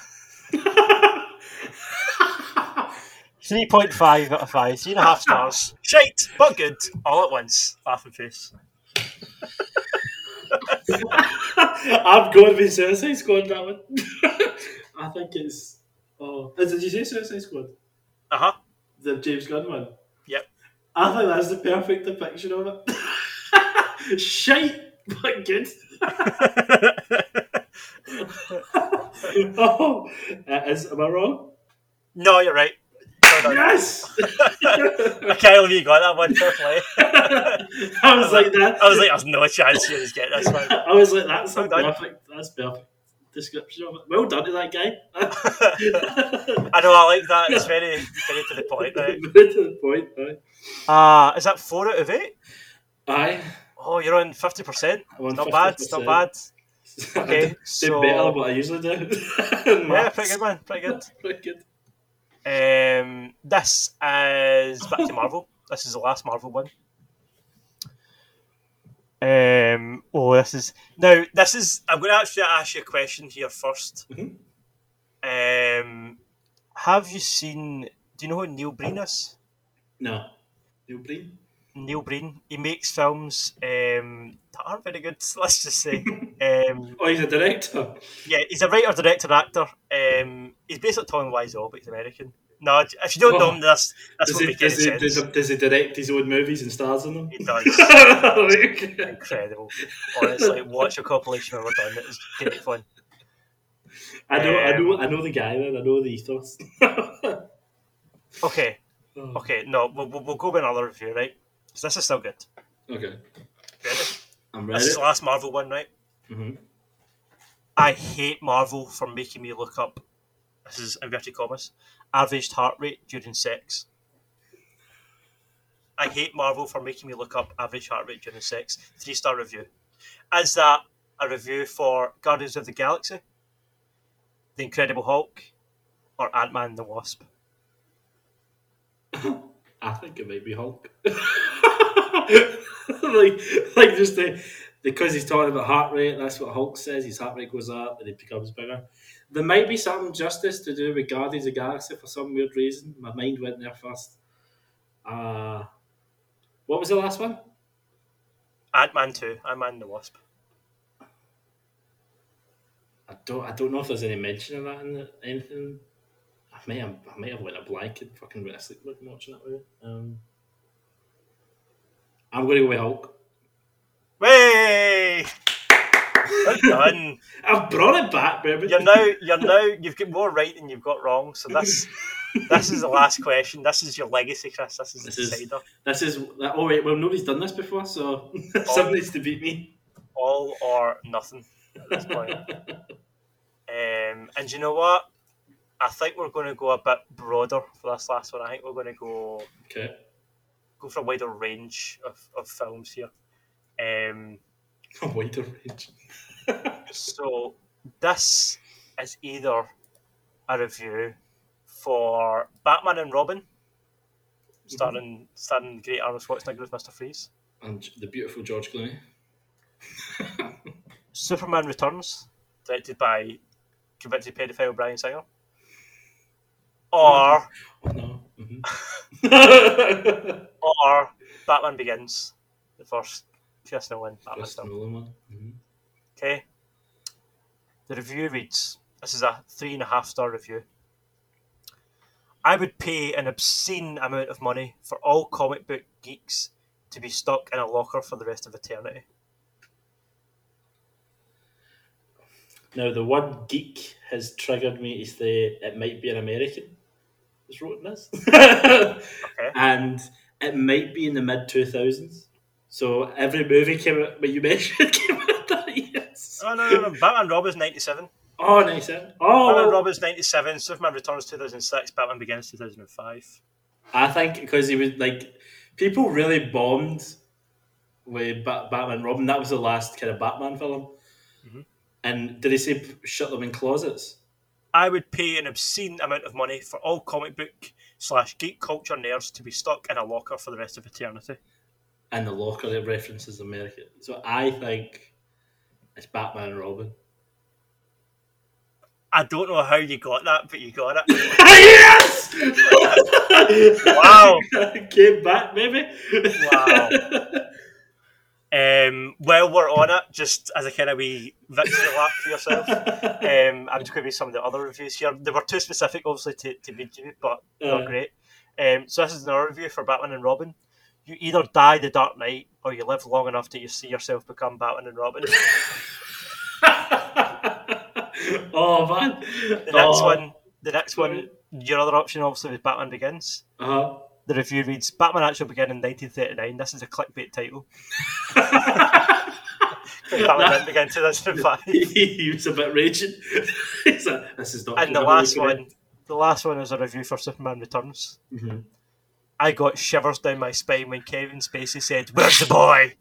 3.5 out of 5, 3.5 stars. Shite, but good, all at once. Laughing face. I'm going with Suicide Squad, that one. I think it's. Oh, did you say Suicide Squad? The James Gunn one? Yep. I think that's the perfect depiction of it. Shite, but good. Am I wrong? No, you're right. Well done. Yes! I can't believe you got that one, fair play. I was like that. I was like, there's no chance you just get this one. I was like, that's Well done. perfect. That's perfect description of it. Well done to that guy. I know, I like that. It's very, very to the point, right? Very to the point, aye. Is that 4 out of 8? Aye. Oh, you're on 50%. I'm on Not bad. 50%. Not bad. Okay, Did so better than what I usually do. yeah, pretty good, man. Pretty good. Pretty good. This is back to Marvel. This is the last Marvel one. I'm going to actually ask you a question here first. Have you seen? Do you know who Neil Breen is? No. Neil Breen? Neil Breen. He makes films that aren't very good. Let's just say. Oh, he's a director. Yeah, he's a writer, director, actor. He's basically Tom Wiseau, but he's American. No, if you don't know him, that's what makes sense. Does he direct his own movies and stars in them? He does. Incredible. Honestly, watch a compilation when we're done. It was great fun. I know the guy then. I know the ethos. Okay. Okay. No, we'll go with another review, right? Because this is still good. Okay. Ready? I'm ready. This is the last Marvel one, right? Mm-hmm. I hate Marvel for making me look up. This is inverted commas. Average heart rate during sex. I hate Marvel for making me look up average heart rate during sex. 3-star review. Is that a review for Guardians of the Galaxy, The Incredible Hulk, or Ant-Man and the Wasp? I think it might be Hulk. like just because he's talking about heart rate, that's what Hulk says. His heart rate goes up and it becomes bigger. There might be some justice to do with Guardians of the Galaxy for some weird reason. My mind went there first. What was the last one? Ant-Man 2, Ant-Man and the Wasp. I don't know if there's any mention of that in anything. I might have went a blank and fucking went asleep watching that movie. I'm going to go with Hulk. Way! Well done. I've brought it back, baby. You've got more right than you've got wrong. So this is the last question. This is your legacy, Chris. This is the decider. Oh wait, well nobody's done this before, so someone needs to beat me. All or nothing at this point. And you know what? I think we're going to go a bit broader for this last one. I think we're going to go for a wider range of films here. A wider range. So this is either a review for Batman and Robin, starring great Arnold Schwarzenegger as Mr. Freeze, and the beautiful George Clooney. Superman Returns, directed by convicted paedophile Bryan Singer, or or Batman Begins, the first Christopher Nolan Batman film. Nolan one. Okay. The review reads: This is a 3.5-star review. I would pay an obscene amount of money for all comic book geeks to be stuck in a locker for the rest of eternity. Now, the word geek has triggered me to say it might be an American who's written this. Okay. And it might be in the mid-2000s. So every movie came out, but you mentioned came out that years. Oh, no. Batman Robin's 97. Oh, 97. Oh, Batman Robin's 97. Superman Returns 2006. Batman Begins 2005. I think because he was like, people really bombed with Batman Robin. That was the last kind of Batman film. Mm-hmm. And did he say shut them in closets? I would pay an obscene amount of money for all comic book / geek culture nerds to be stuck in a locker for the rest of eternity. And the locker references America. So I think it's Batman and Robin. I don't know how you got that, but you got it. Yes! Wow. Came back, maybe. Wow. While we're on it, just as a kind of wee victory lap for yourself, I'm just going to read some of the other reviews here. They were too specific, obviously, to read you, but they're great. So this is another review for Batman and Robin. You either die the Dark Knight, or you live long enough to see yourself become Batman and Robin. Oh, man. The next one, your other option, obviously, was Batman Begins. Uh-huh. The review reads, Batman actually began in 1939. This is a clickbait title. Batman didn't begin in 2005. He was a bit raging. This is not. And the last one is a review for Superman Returns. Mm-hmm. I got shivers down my spine when Kevin Spacey said, "Where's the boy?"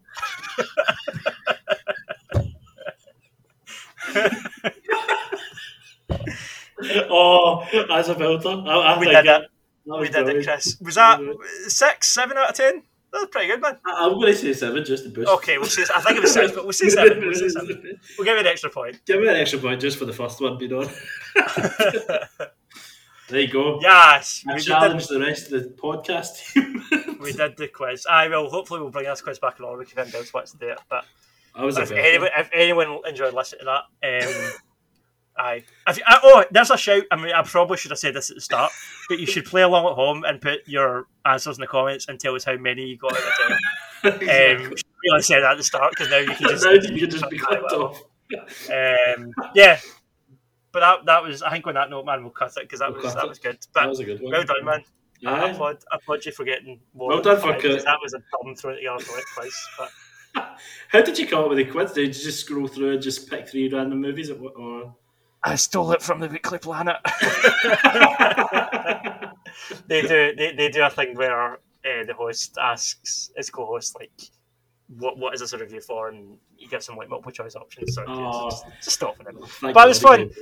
Oh, as a builder, We did it, Chris. Was that 6, 7 out of 10? That was pretty good, man. I'm going to say 7 just to boost. Okay, I think it was 6, but we'll say 7. We'll give you an extra point. Give me an extra point just for the first one being on. There you go. Yes. I challenge the rest of the podcast team. We did the quiz. Hopefully we'll bring this quiz back along. We can find out what's there. But if anyone enjoyed listening to that, there's a shout. I mean, I probably should have said this at the start, but you should play along at home and put your answers in the comments and tell us how many you got out of 10. Should really say that at the start because now you can just be clicked off. Yeah. But that was, I think on that note, man, we'll cut it because that was good. But that was a good one. Well done, man. I applaud you for getting more. Well done for that was a dumb throw together for quiz. But how did you come up with the quiz? Did you just scroll through and just pick 3 random movies, or? I stole it from the Weekly Planet. They do a thing where the host asks his co-host like, "What is this a review for?" and he gives them like multiple choice options. So just stop it. But it was fun.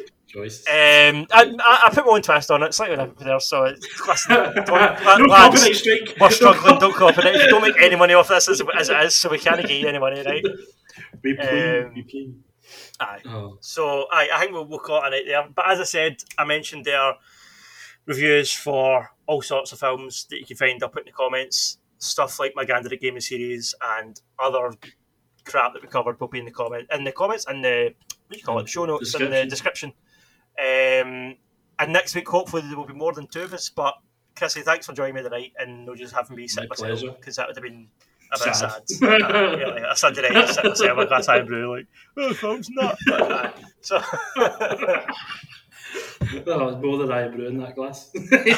I put my own twist on it, slightly different there. So listen, copyright strike. We're struggling. Don't copyright. If you don't make any money off this as it is, so we can't give you any money, right? We play. Aye. So I think we'll call it a night there. But as I said, I mentioned there reviews for all sorts of films that you can find up in the comments. Stuff like my Gandalf Gaming series and other crap that we covered will be in the comments and the show notes in the description. And next week, hopefully, there will be more than 2 of us. But Chrissy, thanks for joining me tonight, and no just having me sit myself because that would have been a bit sad. Really, a Sunday night, just sit myself with a glass of brew, like, folks, not. So. It's more than I brew in that glass.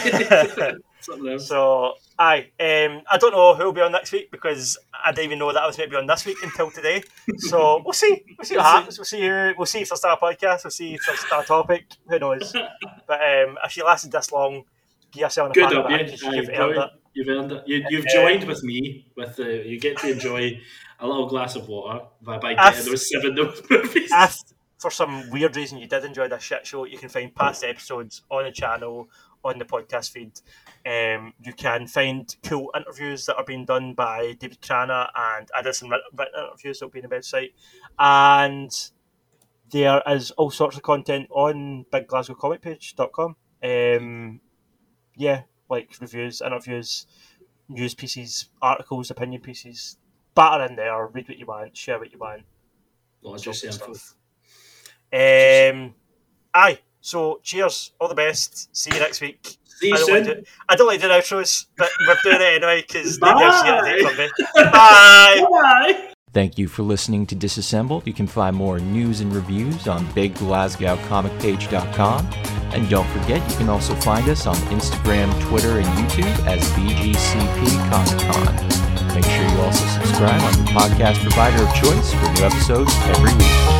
So, I don't know who will be on next week because I didn't even know that I was going to be on this week until today. So we'll see. We'll see what happens. We'll see if there's still a podcast. We'll see if there's still a topic. Who knows? But if you lasted this long, give yourself a good pat up, on the back. You've earned it. You've earned it. You've joined with me. You get to enjoy a little glass of water by getting those 7 movies. If for some weird reason you did enjoy this shit show, you can find past episodes on the channel, on the podcast feed. You can find cool interviews that are being done by David Crana, and I did some written interviews that will be on the website. And there is all sorts of content on bigglasgowcomicpage.com. Like reviews, interviews, news pieces, articles, opinion pieces. Batter in there, read what you want, share what you want. Just stuff. So cheers, all the best. See you next week. See you soon. I don't like doing outros, but we're doing it anyway because nobody else is going to do it from me. Bye. Bye. Thank you for listening to Disassembled. You can find more news and reviews on BigGlasgowComicPage.com. And don't forget, you can also find us on Instagram, Twitter, and YouTube as BGCP Comic Con. Make sure you also subscribe on your podcast provider of choice for new episodes every week.